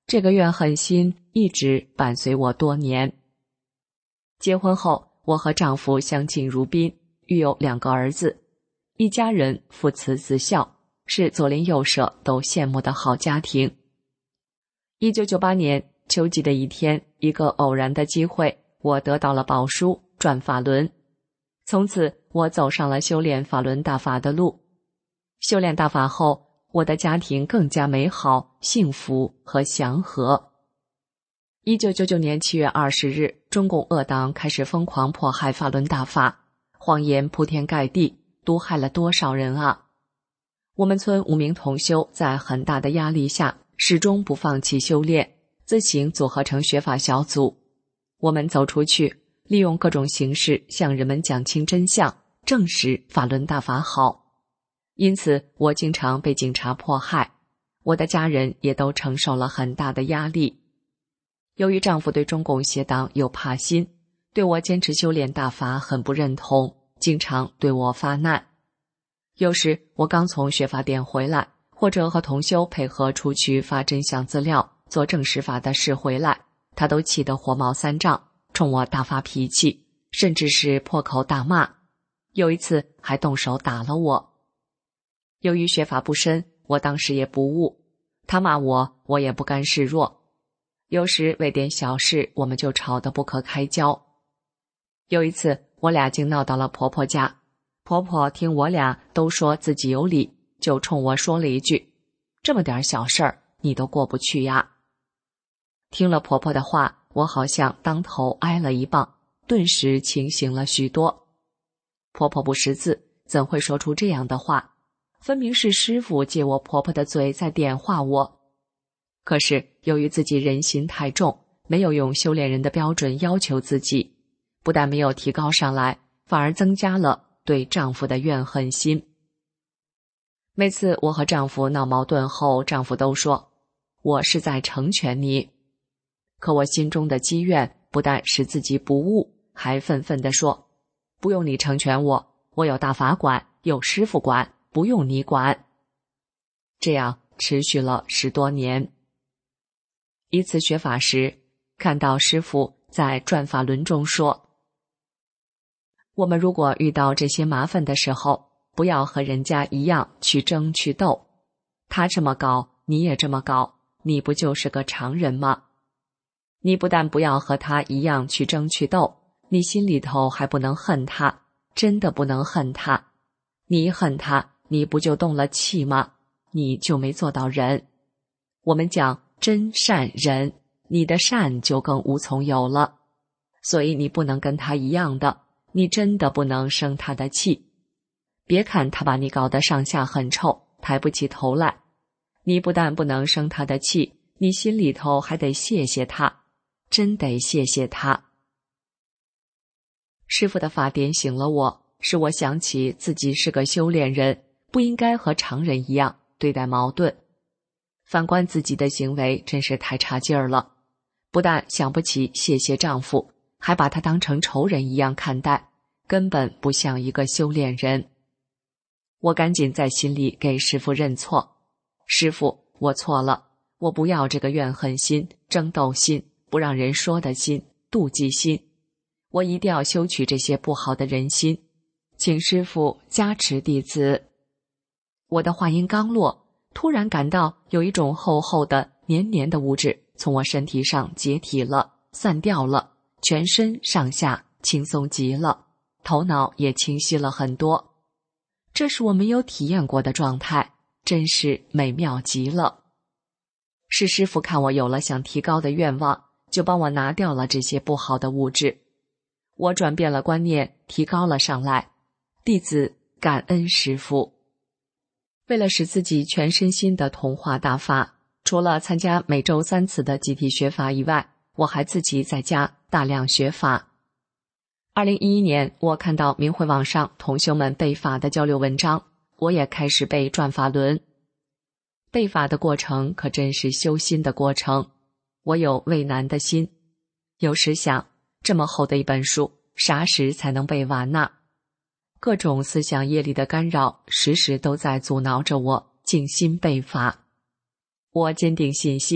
这个怨恨心一直伴随我多年。结婚后，我和丈夫相敬如宾，育有两个儿子，一家人父慈子孝，是左邻右舍都羡慕的好家庭。一九九八年秋季的一天，一个偶然的机会，我得到了宝书转法轮。从此我走上了修炼法轮大法的路。修炼大法后，我的家庭更加美好、幸福和祥和。一九九九年七月二十日，中共恶党开始疯狂迫害法轮大法，谎言铺天盖地，毒害了多少人啊！我们村五名同修在很大的压力下，始终不放弃修炼，自行组合成学法小组。我们走出去，利用各种形式向人们讲清真相，证实法轮大法好。因此，我经常被警察迫害，我的家人也都承受了很大的压力。由于丈夫对中共邪党有怕心，对我坚持修炼大法很不认同，经常对我发难。有时我刚从学法店回来，或者和同修配合出去发真相资料，做正实法的事回来，他都气得火冒三丈，冲我大发脾气，甚至是破口大骂。有一次还动手打了我。由于学法不深，我当时也不悟，他骂我，我也不甘示弱。有时为点小事，我们就吵得不可开交。有一次，我俩竟闹到了婆婆家，婆婆听我俩都说自己有理，就冲我说了一句：“这么点小事儿，你都过不去呀。”听了婆婆的话，我好像当头挨了一棒，顿时清醒了许多。婆婆不识字，怎会说出这样的话？分明是师父借我婆婆的嘴在点化我。可是由于自己人心太重，没有用修炼人的标准要求自己，不但没有提高上来，反而增加了对丈夫的怨恨心。每次我和丈夫闹矛盾后，丈夫都说我是在成全你。可我心中的积怨不但使自己不悟，还愤愤地说，不用你成全我，我有大法管，有师父管，不用你管。这样持续了十多年。一次学法时，看到师父在转法轮中说，我们如果遇到这些麻烦的时候，不要和人家一样去争去斗，他这么搞，你也这么搞，你不就是个常人吗？你不但不要和他一样去争去斗，你心里头还不能恨他，真的不能恨他。你一恨他，你不就动了气吗？你就没做到人。我们讲真善忍，你的善就更无从有了。所以你不能跟他一样的，你真的不能生他的气。别看他把你搞得上下很臭，抬不起头来，你不但不能生他的气，你心里头还得谢谢他，真得谢谢他。师父的法点醒了我，使我想起自己是个修炼人，不应该和常人一样对待矛盾。反观自己的行为真是太差劲儿了，不但想不起谢谢丈夫，还把他当成仇人一样看待，根本不像一个修炼人。我赶紧在心里给师父认错，师父，我错了，我不要这个怨恨心、争斗心、不让人说的心、妒忌心，我一定要修取这些不好的人心，请师父加持弟子。我的话音刚落，突然感到有一种厚厚的黏黏的物质从我身体上解体了，散掉了，全身上下轻松极了，头脑也清晰了很多。这是我没有体验过的状态，真是美妙极了。是师父看我有了想提高的愿望，就帮我拿掉了这些不好的物质。我转变了观念，提高了上来。弟子感恩师父。为了使自己全身心的同化大法，除了参加每周三次的集体学法以外，我还自己在家大量学法。二零一一年，我看到明慧网上同修们背法的交流文章，我也开始背转法轮。背法的过程可真是修心的过程，我有畏难的心。有时想，这么厚的一本书，啥时才能背完呢？各种思想业力的干扰，时时都在阻挠着我静心背法。我坚定信心，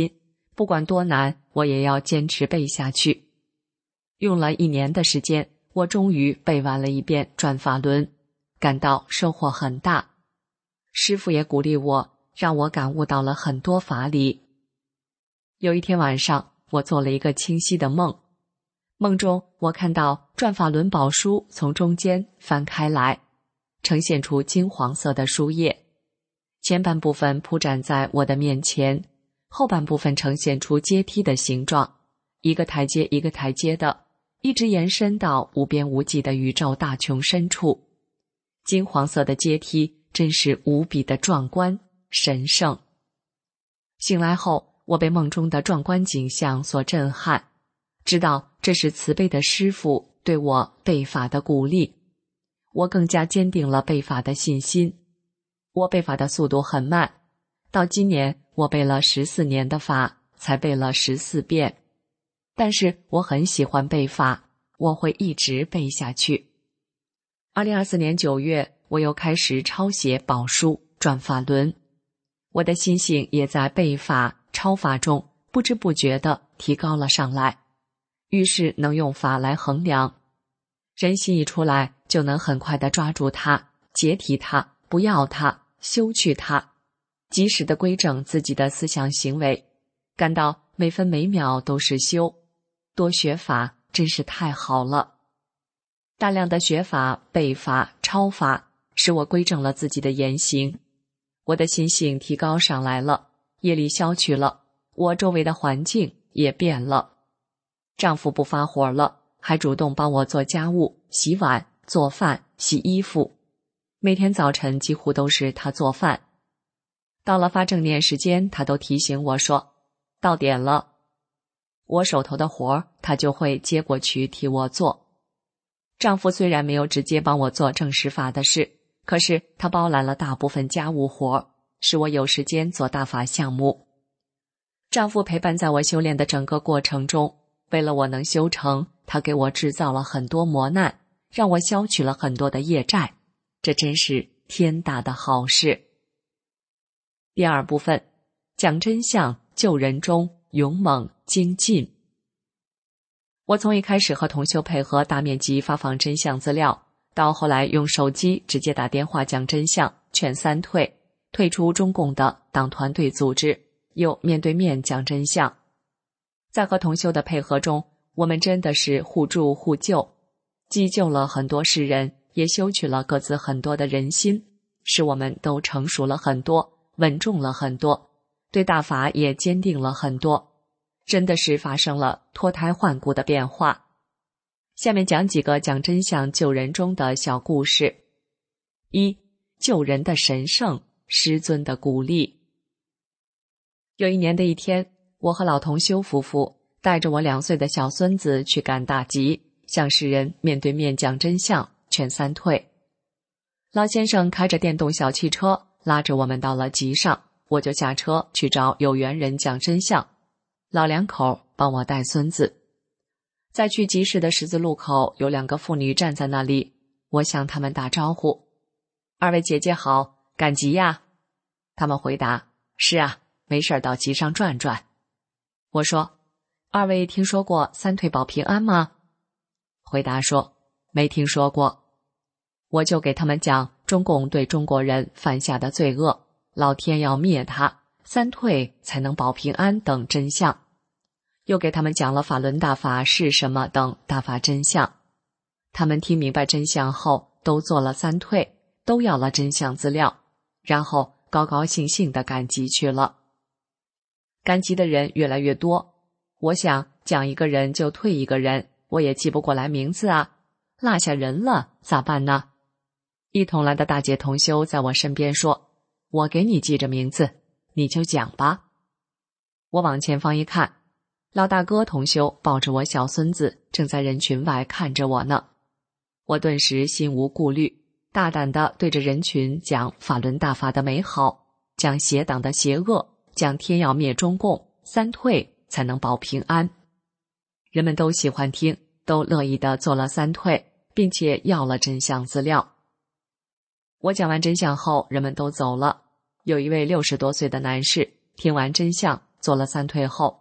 不管多难，我也要坚持背下去。用了一年的时间，我终于背完了一遍转法轮，感到收获很大。师父也鼓励我，让我感悟到了很多法理。有一天晚上，我做了一个清晰的梦，梦中我看到转法轮宝书从中间翻开来，呈现出金黄色的书页，前半部分铺展在我的面前，后半部分呈现出阶梯的形状，一个台阶一个台阶的，一直延伸到无边无际的宇宙大穷深处。金黄色的阶梯真是无比的壮观神圣。醒来后，我被梦中的壮观景象所震撼，知道这是慈悲的师父对我背法的鼓励，我更加坚定了背法的信心。我背法的速度很慢，到今年我背了十四年的法，才背了十四遍。但是我很喜欢背法，我会一直背下去。二零二四年九月，我又开始抄写宝书转法轮，我的心性也在背法抄法中不知不觉地提高了上来，于是能用法来衡量。人心一出来，就能很快地抓住它，解体它，不要它，修去它，及时地规正自己的思想行为，感到每分每秒都是修。多学法真是太好了。大量的学法、背法、抄法，使我规正了自己的言行，我的心性提高上来了，业力消去了，我周围的环境也变了。丈夫不发火了，还主动帮我做家务、洗碗、做饭、洗衣服，每天早晨几乎都是他做饭。到了发正念时间，他都提醒我说到点了，我手头的活他就会接过去替我做。丈夫虽然没有直接帮我做正实法的事，可是他包揽了大部分家务活，使我有时间做大法项目。丈夫陪伴在我修炼的整个过程中，为了我能修成，他给我制造了很多磨难，让我消去了很多的业债，这真是天大的好事。第二部分，讲真相，救人中勇猛精进。我从一开始和同修配合大面积发放真相资料，到后来用手机直接打电话讲真相，劝三退，退出中共的党团队组织，又面对面讲真相。在和同修的配合中，我们真的是互助互救，既救了很多世人，也修取了各自很多的人心，使我们都成熟了很多，稳重了很多，对大法也坚定了很多，真的是发生了脱胎换骨的变化。下面讲几个讲真相救人中的小故事。一、救人的神圣，师尊的鼓励。有一年的一天，我和老同修夫妇带着我两岁的小孙子去赶大集，向世人面对面讲真相，劝三退。老先生开着电动小汽车拉着我们到了集上，我就下车去找有缘人讲真相。老两口帮我带孙子。在去集市的十字路口，有两个妇女站在那里，我向他们打招呼：二位姐姐好，赶集呀？他们回答：是啊，没事到集上转转。我说：二位听说过三退保平安吗？回答说：没听说过。我就给他们讲中共对中国人犯下的罪恶，老天要灭他，三退才能保平安等真相，又给他们讲了法轮大法是什么等大法真相。他们听明白真相后，都做了三退，都要了真相资料，然后高高兴兴地赶集去了。赶集的人越来越多，我想讲一个人就退一个人，我也记不过来名字啊，落下人了咋办呢？一同来的大姐同修在我身边说：我给你记着名字，你就讲吧。我往前方一看，老大哥同修抱着我小孙子正在人群外看着我呢。我顿时心无顾虑，大胆地对着人群讲法轮大法的美好，讲邪党的邪恶，讲天要灭中共，三退才能保平安。人们都喜欢听，都乐意地做了三退，并且要了真相资料。我讲完真相后，人们都走了。有一位六十多岁的男士听完真相做了三退后，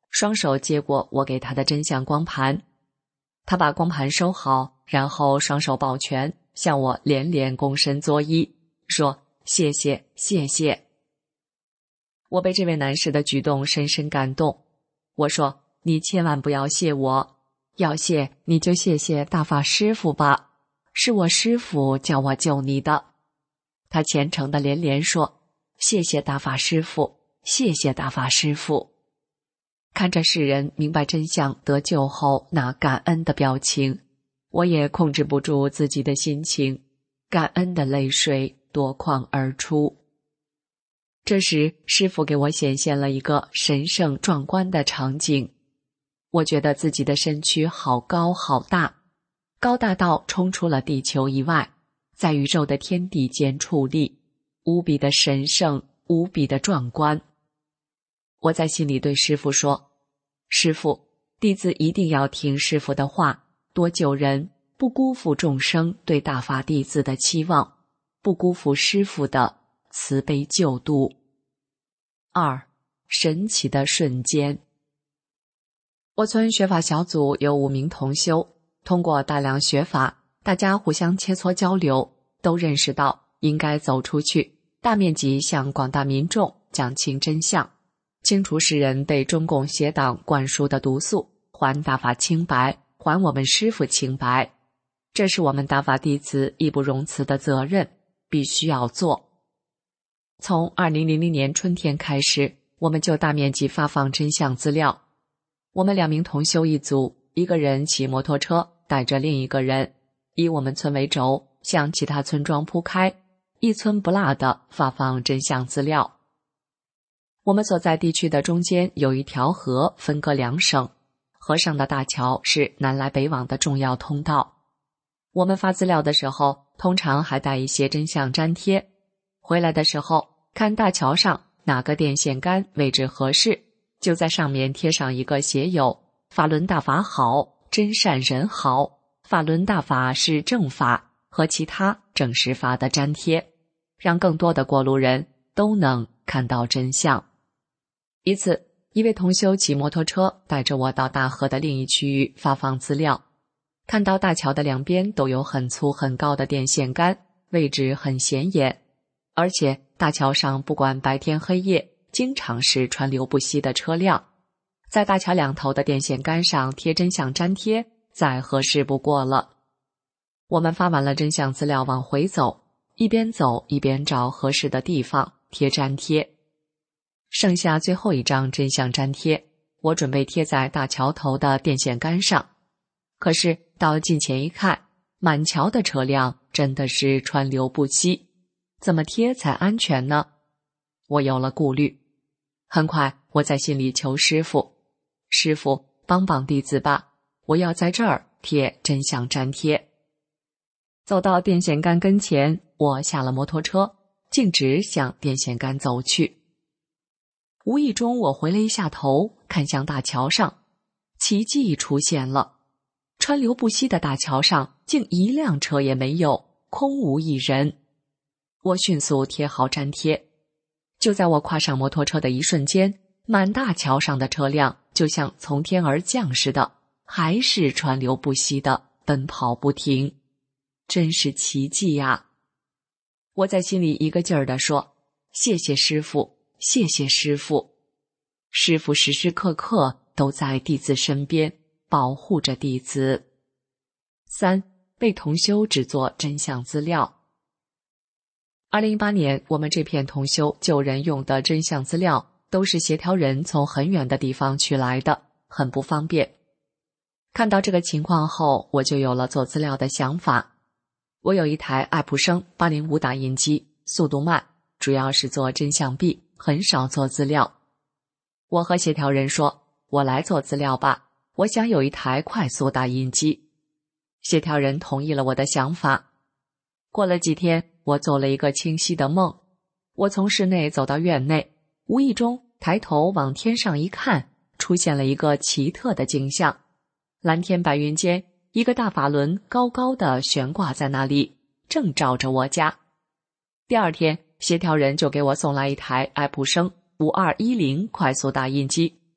双手接过我给他的真相光盘。他把光盘收好，然后双手抱拳，向我连连躬身作揖，说谢谢谢谢。我被这位男士的举动深深感动。我说，你千万不要谢我，要谢你就谢谢大法师父吧，是我师父叫我救你的。他虔诚地连连说，谢谢大法师父，谢谢大法师父。看着世人明白真相得救后那感恩的表情，我也控制不住自己的心情，感恩的泪水夺眶而出。这时师父给我显现了一个神圣壮观的场景，我觉得自己的身躯好高好大，高大到冲出了地球以外，在宇宙的天地间矗立，无比的神圣，无比的壮观。我在心里对师父说，师父，弟子一定要听师父的话，多救人，不辜负众生对大法弟子的期望，不辜负师父的慈悲救度。二，神奇的瞬间。我村学法小组有五名同修，通过大量学法，大家互相切磋交流，都认识到应该走出去，大面积向广大民众讲清真相，清除世人对中共邪党灌输的毒素，还大法清白，还我们师父清白。这是我们大法弟子义不容辞的责任，必须要做。从二零零零年春天开始，我们就大面积发放真相资料。我们两名同修一组，一个人骑摩托车带着另一个人，以我们村为轴，向其他村庄铺开，一村不落地发放真相资料。我们所在地区的中间有一条河，分隔两省，河上的大桥是南来北往的重要通道。我们发资料的时候，通常还带一些真相粘贴，回来的时候看大桥上哪个电线杆位置合适，就在上面贴上一个写有法轮大法好，真善人好，法轮大法是正法和其他正实法的粘贴，让更多的过路人都能看到真相。一次，一位同修骑摩托车带着我到大河的另一区域发放资料，看到大桥的两边都有很粗很高的电线杆，位置很显眼，而且大桥上不管白天黑夜，经常是川流不息的车辆，在大桥两头的电线杆上贴真相粘贴，再合适不过了。我们发完了真相资料往回走，一边走一边找合适的地方贴粘贴。剩下最后一张真相粘贴，我准备贴在大桥头的电线杆上，可是到近前一看，满桥的车辆真的是川流不息，怎么贴才安全呢？我有了顾虑。很快我在心里求师父，师父帮帮弟子吧，我要在这儿贴真相粘贴。走到电线杆跟前，我下了摩托车，径直向电线杆走去。无意中我回了一下头，看向大桥上，奇迹出现了。川流不息的大桥上竟一辆车也没有，空无一人。我迅速贴好粘贴，就在我跨上摩托车的一瞬间，满大桥上的车辆就像从天而降似的，还是川流不息的奔跑不停，真是奇迹呀！我在心里一个劲儿地说，谢谢师父，谢谢师父，师父时时刻刻都在弟子身边，保护着弟子。三，为同修制作真相资料。二零一八年，我们这片同修救人用的真相资料都是协调人从很远的地方取来的，很不方便。看到这个情况后，我就有了做资料的想法。我有一台爱普生八零五打印机，速度慢，主要是做真相币，很少做资料。我和协调人说，我来做资料吧，我想有一台快速打印机。协调人同意了我的想法。过了几天，我做了一个清晰的梦。我从室内走到院内，无意中抬头往天上一看，出现了一个奇特的景象。蓝天白云间，一个大法轮高高的悬挂在那里，正照着我家。第二天，协调人就给我送来一台爱普生五二一零快速打印机。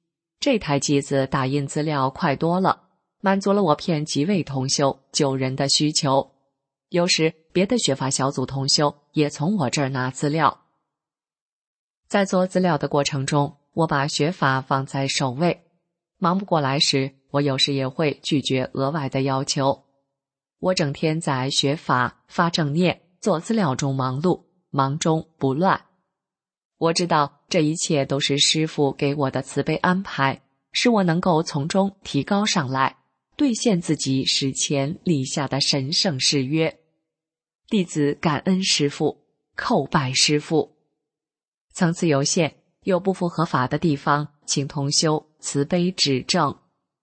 这台机子打印资料快多了，满足了我骗几位同修救人的需求。有时别的学法小组同修也从我这儿拿资料。在做资料的过程中，我把学法放在首位。忙不过来时，我有时也会拒绝额外的要求。我整天在学法、发正念、做资料中忙碌，忙中不乱。我知道这一切都是师父给我的慈悲安排，使我能够从中提高上来，兑现自己史前立下的神圣誓约。弟子感恩师父，叩拜师父。层次有限，有不符合法的地方，请同修慈悲指正。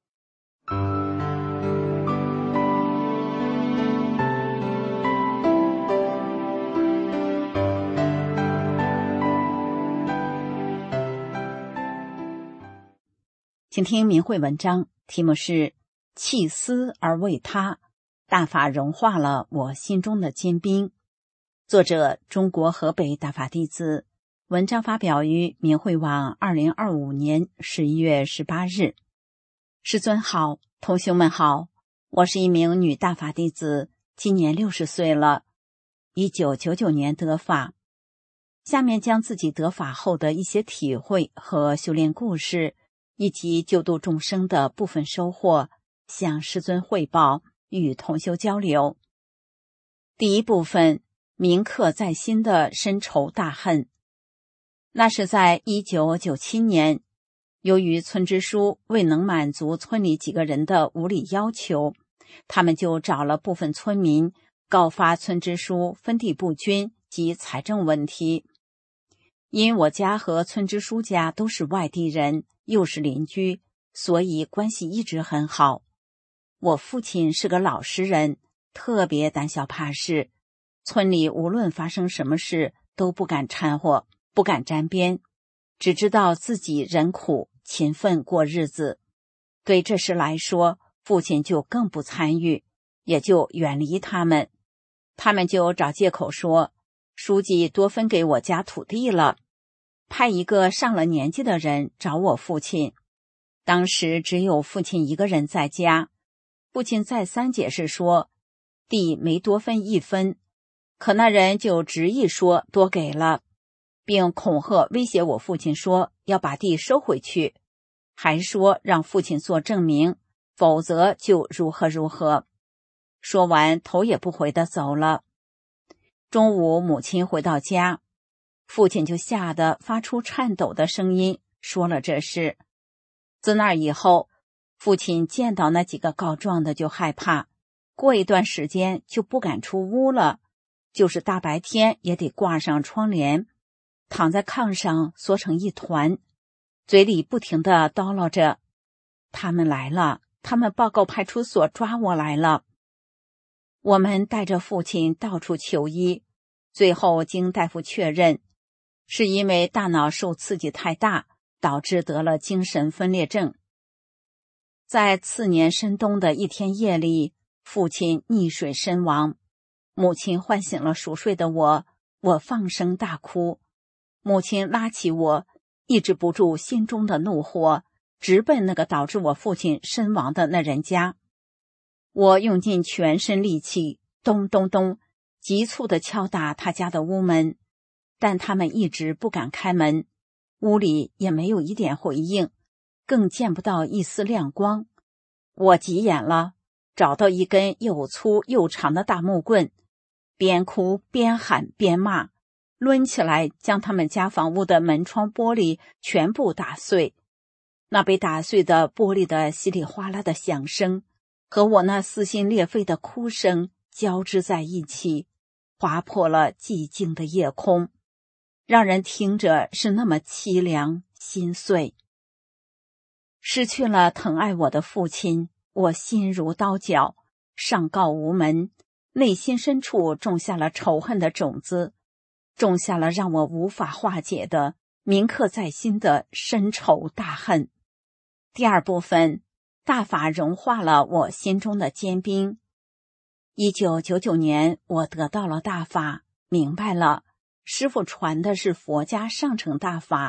请听明慧文章，题目是弃私而为他，大法融化了我心中的坚冰。作者中国河北大法弟子，文章发表于明慧网二零二五年十一月十八日。师尊好，同修们好，我是一名女大法弟子，今年六十岁了，一九九九年得法。下面将自己得法后的一些体会和修炼故事，以及救度众生的部分收获，向师尊汇报，与同修交流。第一部分，铭刻在心的深仇大恨。那是在一九九七年，由于村支书未能满足村里几个人的无理要求，他们就找了部分村民告发村支书分地不均及财政问题。因我家和村支书家都是外地人，又是邻居，所以关系一直很好。我父亲是个老实人，特别胆小怕事，村里无论发生什么事都不敢掺和，不敢沾边，只知道自己忍苦勤奋过日子。对这事来说，父亲就更不参与，也就远离他们。他们就找借口说，书记多分给我家土地了，派一个上了年纪的人找我父亲。当时只有父亲一个人在家，父亲再三解释说，地没多分一分，可那人就执意说多给了，并恐吓威胁我父亲说要把地收回去，还说让父亲做证明，否则就如何如何。说完头也不回地走了。中午母亲回到家，父亲就吓得发出颤抖的声音说了这事。自那以后，父亲见到那几个告状的就害怕，过一段时间就不敢出屋了，就是大白天也得挂上窗帘，躺在炕上缩成一团，嘴里不停地叨唠着，他们来了，他们报告派出所抓我来了。我们带着父亲到处求医，最后经大夫确认，是因为大脑受刺激太大，导致得了精神分裂症。在次年深冬的一天夜里，父亲溺水身亡。母亲唤醒了熟睡的我，我放声大哭。母亲拉起我，抑制不住心中的怒火，直奔那个导致我父亲身亡的那人家。我用尽全身力气，咚咚咚，急促地敲打他家的屋门，但他们一直不敢开门，屋里也没有一点回应，更见不到一丝亮光。我急眼了，找到一根又粗又长的大木棍，边哭边喊边骂，抡起来将他们家房屋的门窗玻璃全部打碎。那被打碎的玻璃的稀里哗啦的响声和我那撕心裂肺的哭声交织在一起，划破了寂静的夜空，让人听着是那么凄凉心碎。失去了疼爱我的父亲，我心如刀绞，上告无门，内心深处种下了仇恨的种子，种下了让我无法化解的铭刻在心的深仇大恨。第二部分，大法融化了我心中的坚冰。一九九九年，我得到了大法，明白了师父传的是佛家上乘大法，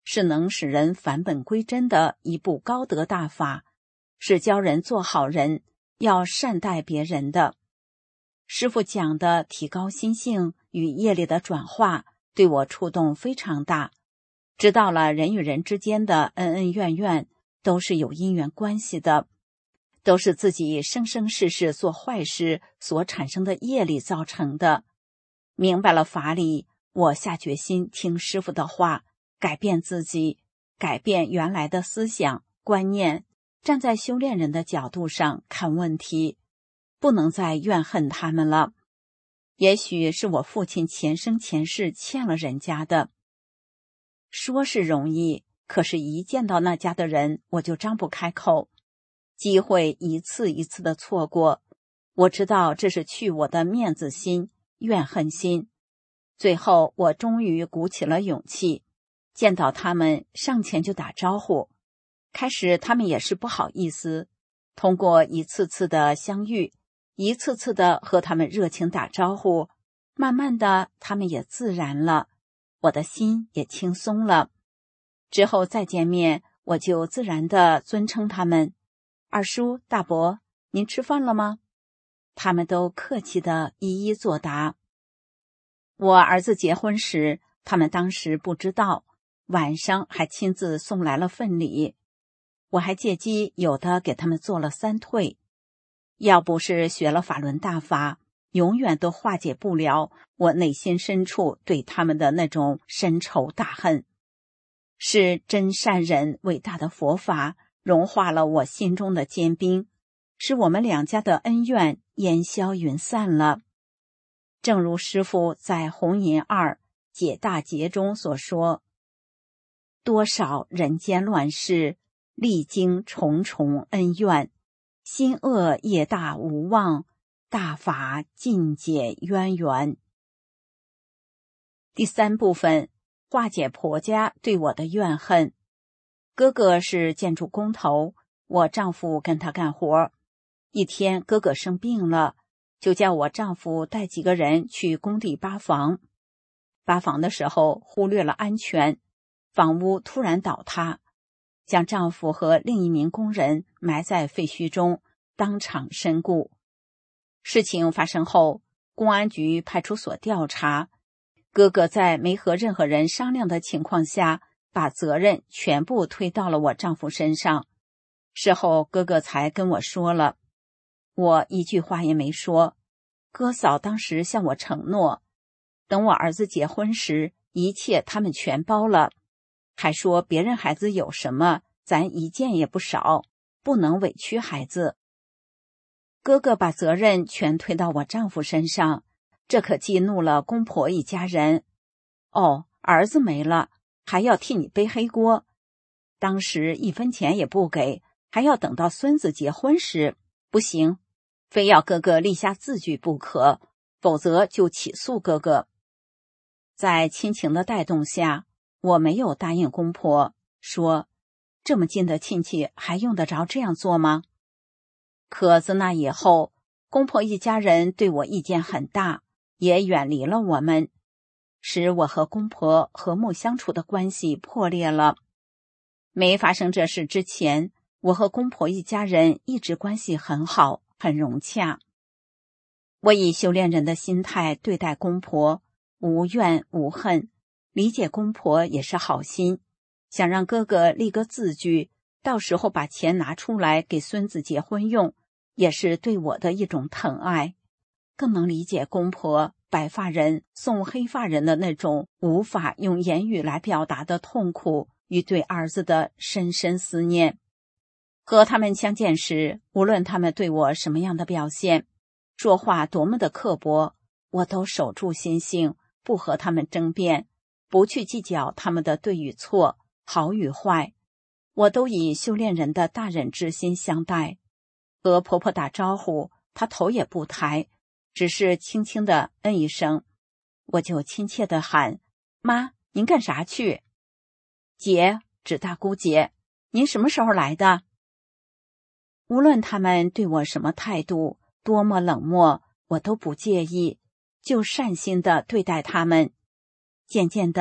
是能使人返本归真的一部高德大法，是教人做好人，要善待别人的。师父讲的提高心性与业力的转化，对我触动非常大，知道了人与人之间的恩恩怨怨都是有因缘关系的，都是自己生生世世做坏事所产生的业力造成的。明白了法理，我下决心听师父的话，改变自己，改变原来的思想观念，站在修炼人的角度上看问题，不能再怨恨他们了。也许是我父亲前生前世欠了人家的。说是容易，可是一见到那家的人，我就张不开口。机会一次一次的错过，我知道这是去我的面子心、怨恨心。最后我终于鼓起了勇气，见到他们上前就打招呼。开始他们也是不好意思，通过一次次的相遇，一次次的和他们热情打招呼，慢慢的他们也自然了，我的心也轻松了。之后再见面，我就自然的尊称他们，二叔、大伯，您吃饭了吗？他们都客气的一一作答。我儿子结婚时，他们当时不知道，晚上还亲自送来了份礼，我还借机有的给他们做了三退。要不是学了法轮大法，永远都化解不了我内心深处对他们的那种深仇大恨。是真善忍伟大的佛法融化了我心中的坚冰，使我们两家的恩怨烟消云散了。正如师父在红银二解大劫中所说，多少人间乱世，历经重重恩怨，心恶业大无望，大法尽解渊源。第三部分，化解婆家对我的怨恨。哥哥是建筑工头，我丈夫跟他干活。一天哥哥生病了，就叫我丈夫带几个人去工地扒房。扒房的时候忽略了安全，房屋突然倒塌，将丈夫和另一名工人埋在废墟中，当场身故。事情发生后，公安局派出所调查，哥哥在没和任何人商量的情况下，把责任全部推到了我丈夫身上。事后哥哥才跟我说了，我一句话也没说。哥嫂当时向我承诺，等我儿子结婚时，一切他们全包了，还说别人孩子有什么，咱一件也不少，不能委屈孩子。哥哥把责任全推到我丈夫身上，这可激怒了公婆一家人。哦，儿子没了，还要替你背黑锅，当时一分钱也不给，还要等到孙子结婚时，不行，非要哥哥立下字据不可，否则就起诉哥哥。在亲情的带动下，我没有答应公婆，说这么近的亲戚还用得着这样做吗？可自那以后，公婆一家人对我意见很大，也远离了我们，使我和公婆和睦相处的关系破裂了。没发生这事之前，我和公婆一家人一直关系很好，很融洽。我以修炼人的心态对待公婆，无怨无恨，理解公婆也是好心，想让哥哥立个字据，到时候把钱拿出来给孙子结婚用，也是对我的一种疼爱。更能理解公婆白发人送黑发人的那种无法用言语来表达的痛苦与对儿子的深深思念。和他们相见时，无论他们对我什么样的表现，说话多么的刻薄，我都守住心性，不和他们争辩，不去计较他们的对与错，好与坏，我都以修炼人的大忍之心相待。和婆婆打招呼，她头也不抬，只是轻轻地嗯一声，我就亲切地喊，妈，您干啥去？姐，指大姑姐，您什么时候来的？无论他们对我什么态度，多么冷漠，我都不介意，就善心地对待他们。渐渐的，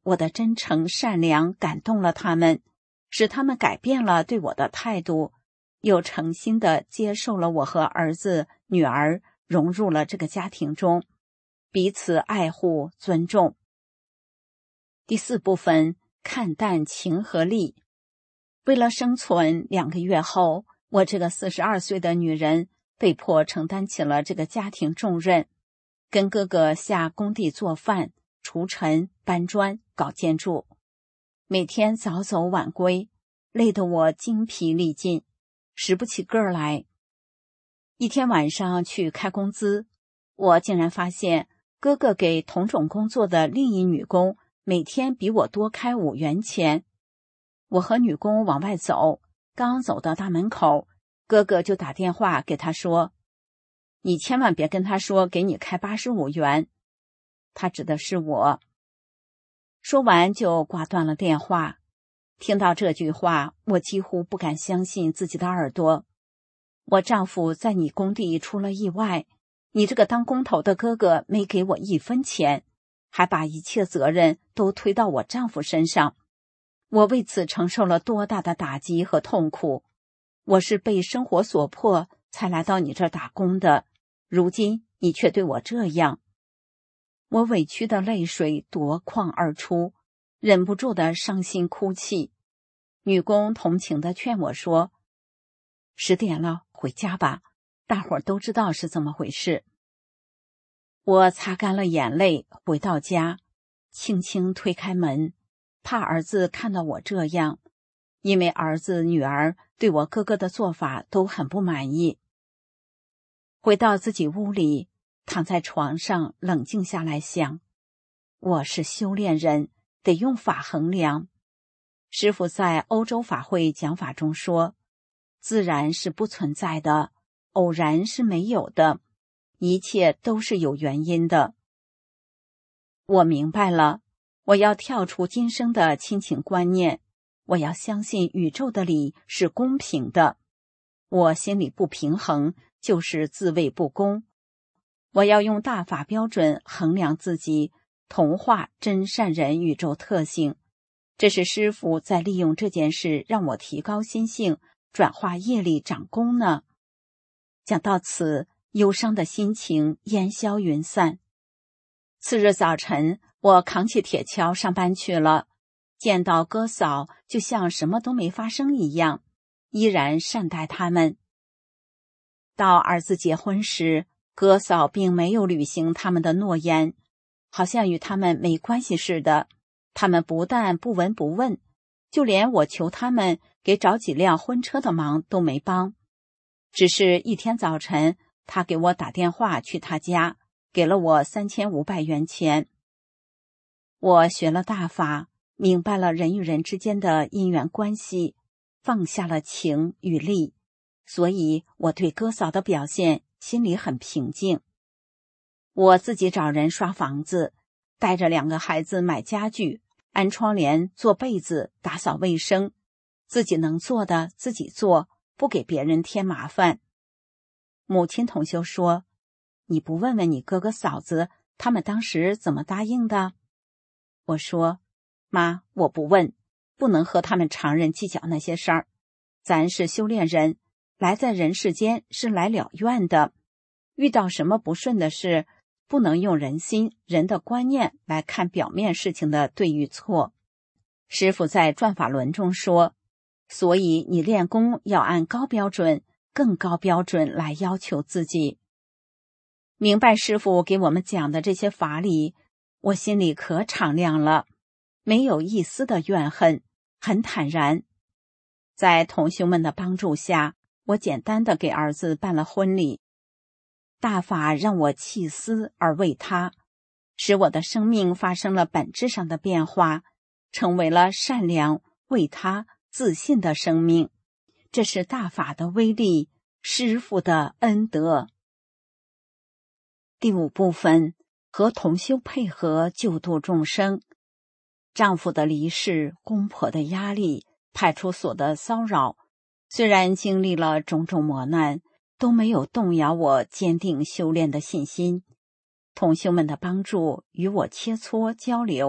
我的真诚善良感动了他们，使他们改变了对我的态度，又诚心地接受了我和儿子、女儿，融入了这个家庭中，彼此爱护、尊重。第四部分，看淡情和利。为了生存，两个月后，我这个四十二岁的女人被迫承担起了这个家庭重任，跟哥哥下工地做饭、除尘、搬砖、搞建筑，每天早走晚归，累得我精疲力尽，拾不起个儿来。一天晚上去开工资，我竟然发现哥哥给同种工作的另一女工每天比我多开五元钱。我和女工往外走，刚走到大门口，哥哥就打电话给他说：“你千万别跟他说给你开八十五元。”他指的是我。说完就挂断了电话。听到这句话，我几乎不敢相信自己的耳朵。我丈夫在你工地出了意外，你这个当工头的哥哥没给我一分钱，还把一切责任都推到我丈夫身上。我为此承受了多大的打击和痛苦！我是被生活所迫才来到你这儿打工的，如今你却对我这样。我委屈的泪水夺眶而出，忍不住的伤心哭泣。女工同情的劝我说：“十点了，回家吧，大伙儿都知道是怎么回事。”我擦干了眼泪，回到家，轻轻推开门，怕儿子看到我这样，因为儿子女儿对我哥哥的做法都很不满意。回到自己屋里，躺在床上冷静下来想，我是修炼人，得用法衡量。师父在欧洲法会讲法中说，自然是不存在的，偶然是没有的，一切都是有原因的。我明白了，我要跳出今生的亲情观念，我要相信宇宙的理是公平的。我心里不平衡，就是自卫不公。我要用大法标准衡量自己，同化真善人宇宙特性。这是师父在利用这件事让我提高心性，转化业力长功呢。讲到此，忧伤的心情烟消云散。次日早晨，我扛起铁锹上班去了，见到哥嫂就像什么都没发生一样，依然善待他们。到儿子结婚时，哥嫂并没有履行他们的诺言，好像与他们没关系似的。他们不但不闻不问，就连我求他们给找几辆婚车的忙都没帮。只是一天早晨，他给我打电话去他家，给了我三千五百元钱。我学了大法，明白了人与人之间的因缘关系，放下了情与利，所以我对哥嫂的表现心里很平静。我自己找人刷房子，带着两个孩子买家具，安窗帘、做被子、打扫卫生，自己能做的自己做，不给别人添麻烦。母亲同修说：“你不问问你哥哥嫂子，他们当时怎么答应的？”我说：“妈，我不问，不能和他们常人计较那些事儿。咱是修炼人，来在人世间是来了愿的，遇到什么不顺的事，不能用人心、人的观念来看表面事情的对与错。”师父在转法轮中说，所以你练功要按高标准、更高标准来要求自己。明白师父给我们讲的这些法理，我心里可敞亮了，没有一丝的怨恨，很坦然。在同修们的帮助下，我简单的给儿子办了婚礼。大法让我弃私而为他，使我的生命发生了本质上的变化，成为了善良、为他、自信的生命。这是大法的威力，师父的恩德。第五部分，和同修配合救度众生。丈夫的离世，公婆的压力，派出所的骚扰，虽然经历了种种磨难，都没有动摇我坚定修炼的信心。同修们的帮助与我切磋交流，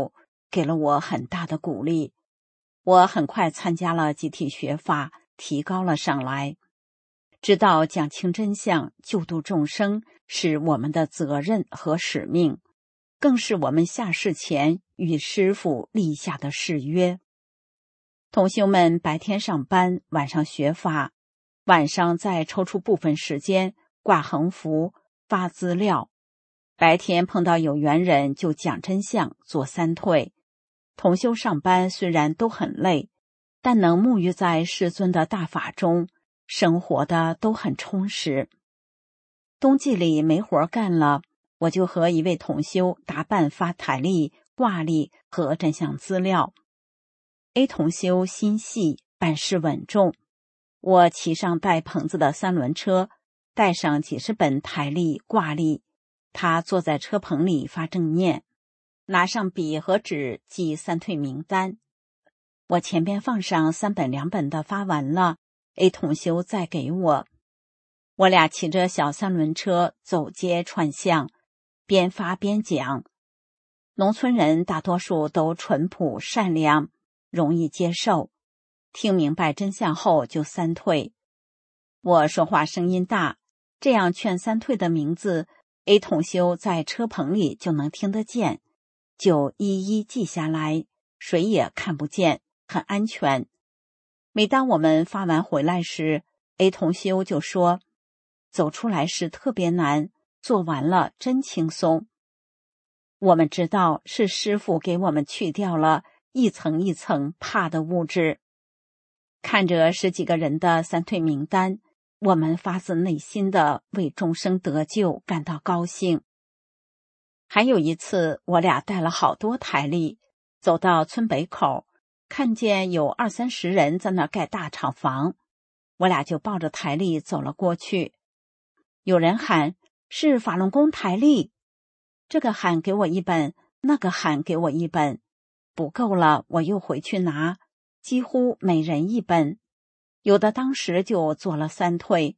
给了我很大的鼓励。我很快参加了集体学法，提高了上来。知道讲清真相、救度众生是我们的责任和使命，更是我们下世前与师父立下的誓约。同修们白天上班，晚上学法，晚上再抽出部分时间挂横幅、发资料。白天碰到有缘人就讲真相、做三退。同修上班虽然都很累，但能沐浴在世尊的大法中，生活的都很充实。冬季里没活干了，我就和一位同修打扮发台历、挂历和真相资料。A 同修心细，办事稳重。我骑上带棚子的三轮车，带上几十本台历、挂历，他坐在车棚里发正念，拿上笔和纸记三退名单。我前边放上三本两本的发完了， A 同修再给我。我俩骑着小三轮车走街串巷，边发边讲。农村人大多数都淳朴善良，容易接受，听明白真相后就三退。我说话声音大，这样劝三退的名字 A 同修在车棚里就能听得见，就一一记下来，谁也看不见，很安全。每当我们发完回来时， A 同修就说，走出来时特别难，做完了真轻松。我们知道是师父给我们去掉了一层一层怕的物质。看着十几个人的三退名单，我们发自内心的为众生得救感到高兴。还有一次，我俩带了好多台历，走到村北口，看见有二三十人在那盖大厂房，我俩就抱着台历走了过去。有人喊，是法轮功台历，这个喊给我一本，那个喊给我一本，不够了我又回去拿，几乎每人一本。有的当时就做了三退。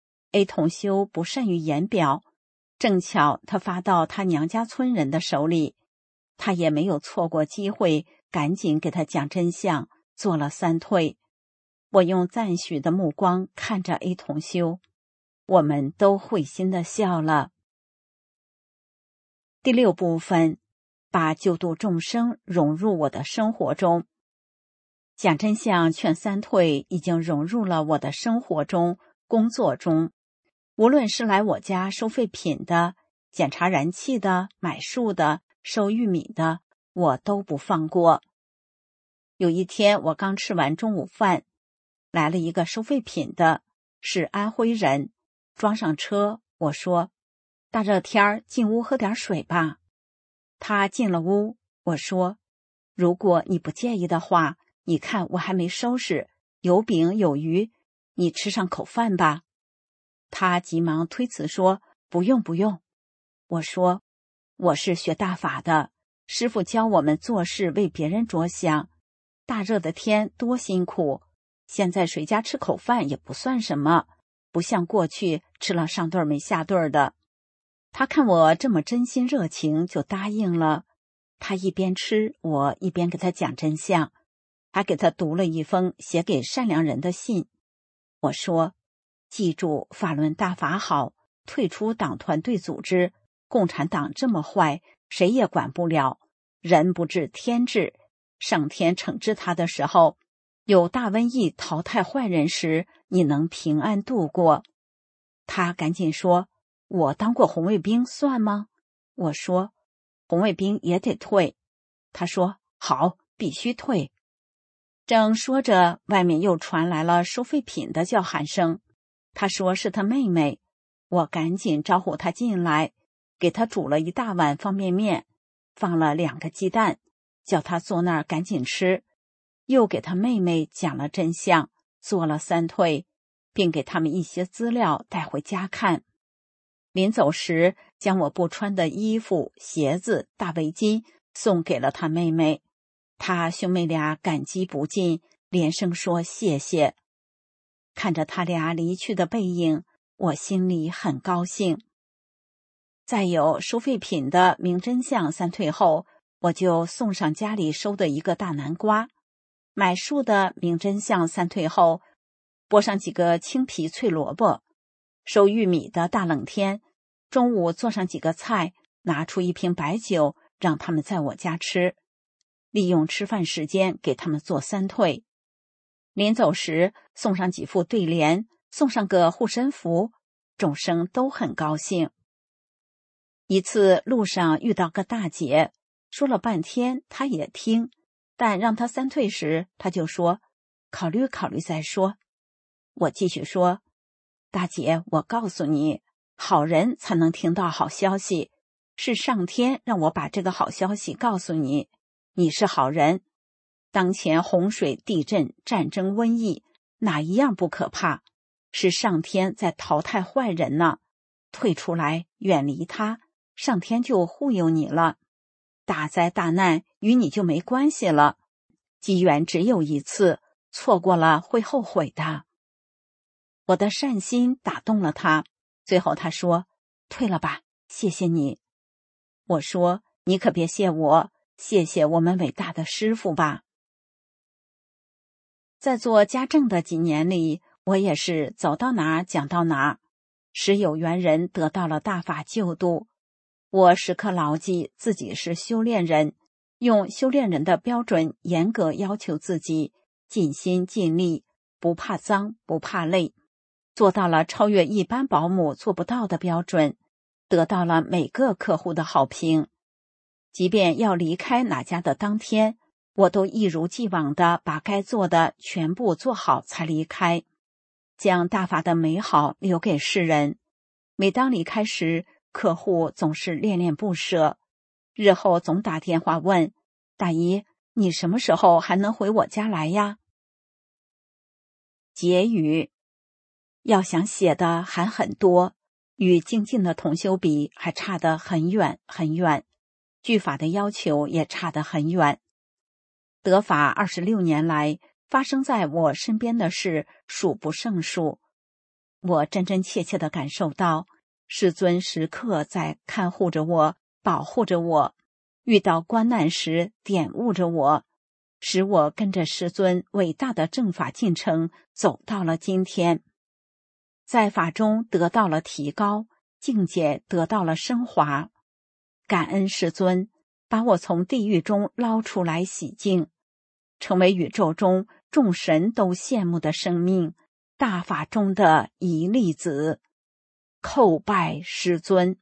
A 同修不善于言表，正巧他发到他娘家村人的手里，他也没有错过机会，赶紧给他讲真相，做了三退。我用赞许的目光看着 A 同修，我们都会心的笑了。第六部分，把救度众生融入我的生活中。讲真相劝三退已经融入了我的生活中、工作中。无论是来我家收废品的、检查燃气的、买树的、收玉米的，我都不放过。有一天我刚吃完中午饭，来了一个收废品的，是安徽人，装上车，我说，大热天进屋喝点水吧。他进了屋，我说，如果你不介意的话，你看我还没收拾，有饼有鱼，你吃上口饭吧。他急忙推辞说，不用不用。我说，我是学大法的，师父教我们做事为别人着想，大热的天多辛苦，现在谁家吃口饭也不算什么，不像过去吃了上顿没下顿的。他看我这么真心热情，就答应了。他一边吃，我一边给他讲真相，还给他读了一封写给善良人的信。我说，记住法轮大法好，退出党团队组织，共产党这么坏，谁也管不了，人不治天治，上天惩治他的时候，有大瘟疫淘汰坏人时，你能平安度过。他赶紧说，我当过红卫兵算吗？我说，红卫兵也得退。他说，好，必须退。正说着，外面又传来了收废品的叫喊声。他说是他妹妹，我赶紧招呼他进来，给他煮了一大碗方便面，放了两个鸡蛋，叫他坐那儿赶紧吃，又给他妹妹讲了真相，做了三退，并给他们一些资料带回家看。临走时，将我不穿的衣服、鞋子、大围巾送给了他妹妹。他兄妹俩感激不尽，连声说谢谢。看着他俩离去的背影，我心里很高兴。再有收废品的明真相三退后， 我就送上家里收的一个大南瓜，买树的明真相三退后，拨上几个青皮脆萝卜，收玉米的大冷天，中午做上几个菜，拿出一瓶白酒，让他们在我家吃，利用吃饭时间给他们做三退。临走时送上几副对联，送上个护身符，众生都很高兴。一次路上遇到个大姐，说了半天她也听，但让她三退时，她就说考虑考虑再说。我继续说，大姐，我告诉你，好人才能听到好消息，是上天让我把这个好消息告诉你，你是好人。当前洪水、地震、战争、瘟疫，哪一样不可怕？是上天在淘汰坏人呢。退出来，远离他，上天就护佑你了。大灾大难与你就没关系了。机缘只有一次，错过了会后悔的。我的善心打动了他，最后他说：退了吧，谢谢你。我说：你可别谢我，谢谢我们伟大的师父吧。在做家政的几年里，我也是走到哪讲到哪，时有缘人得到了大法救度。我时刻牢记自己是修炼人，用修炼人的标准严格要求自己，尽心尽力，不怕脏，不怕累，做到了超越一般保姆做不到的标准，得到了每个客户的好评。即便要离开哪家的当天，我都一如既往地把该做的全部做好才离开，将大法的美好留给世人。每当离开时，客户总是恋恋不舍，日后总打电话问：大姨，你什么时候还能回我家来呀？结语，要想写的还很多，与精进的同修比还差得很远很远，句法的要求也差得很远。得法二十六年来，发生在我身边的事数不胜数，我真真切切地感受到师尊时刻在看护着我，保护着我，遇到关难时点悟着我，使我跟着师尊伟大的正法进程走到了今天，在法中得到了提高，境界得到了升华。感恩师尊把我从地狱中捞出来洗净，成为宇宙中众神都羡慕的生命，大法中的一粒子。叩拜师尊。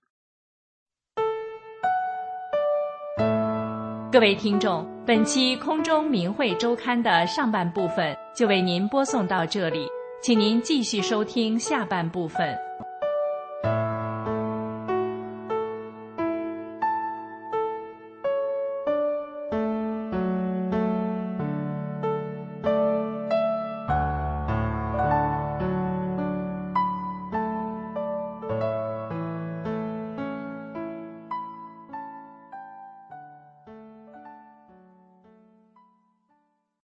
各位听众，本期空中明慧周刊的上半部分就为您播送到这里，请您继续收听下半部分。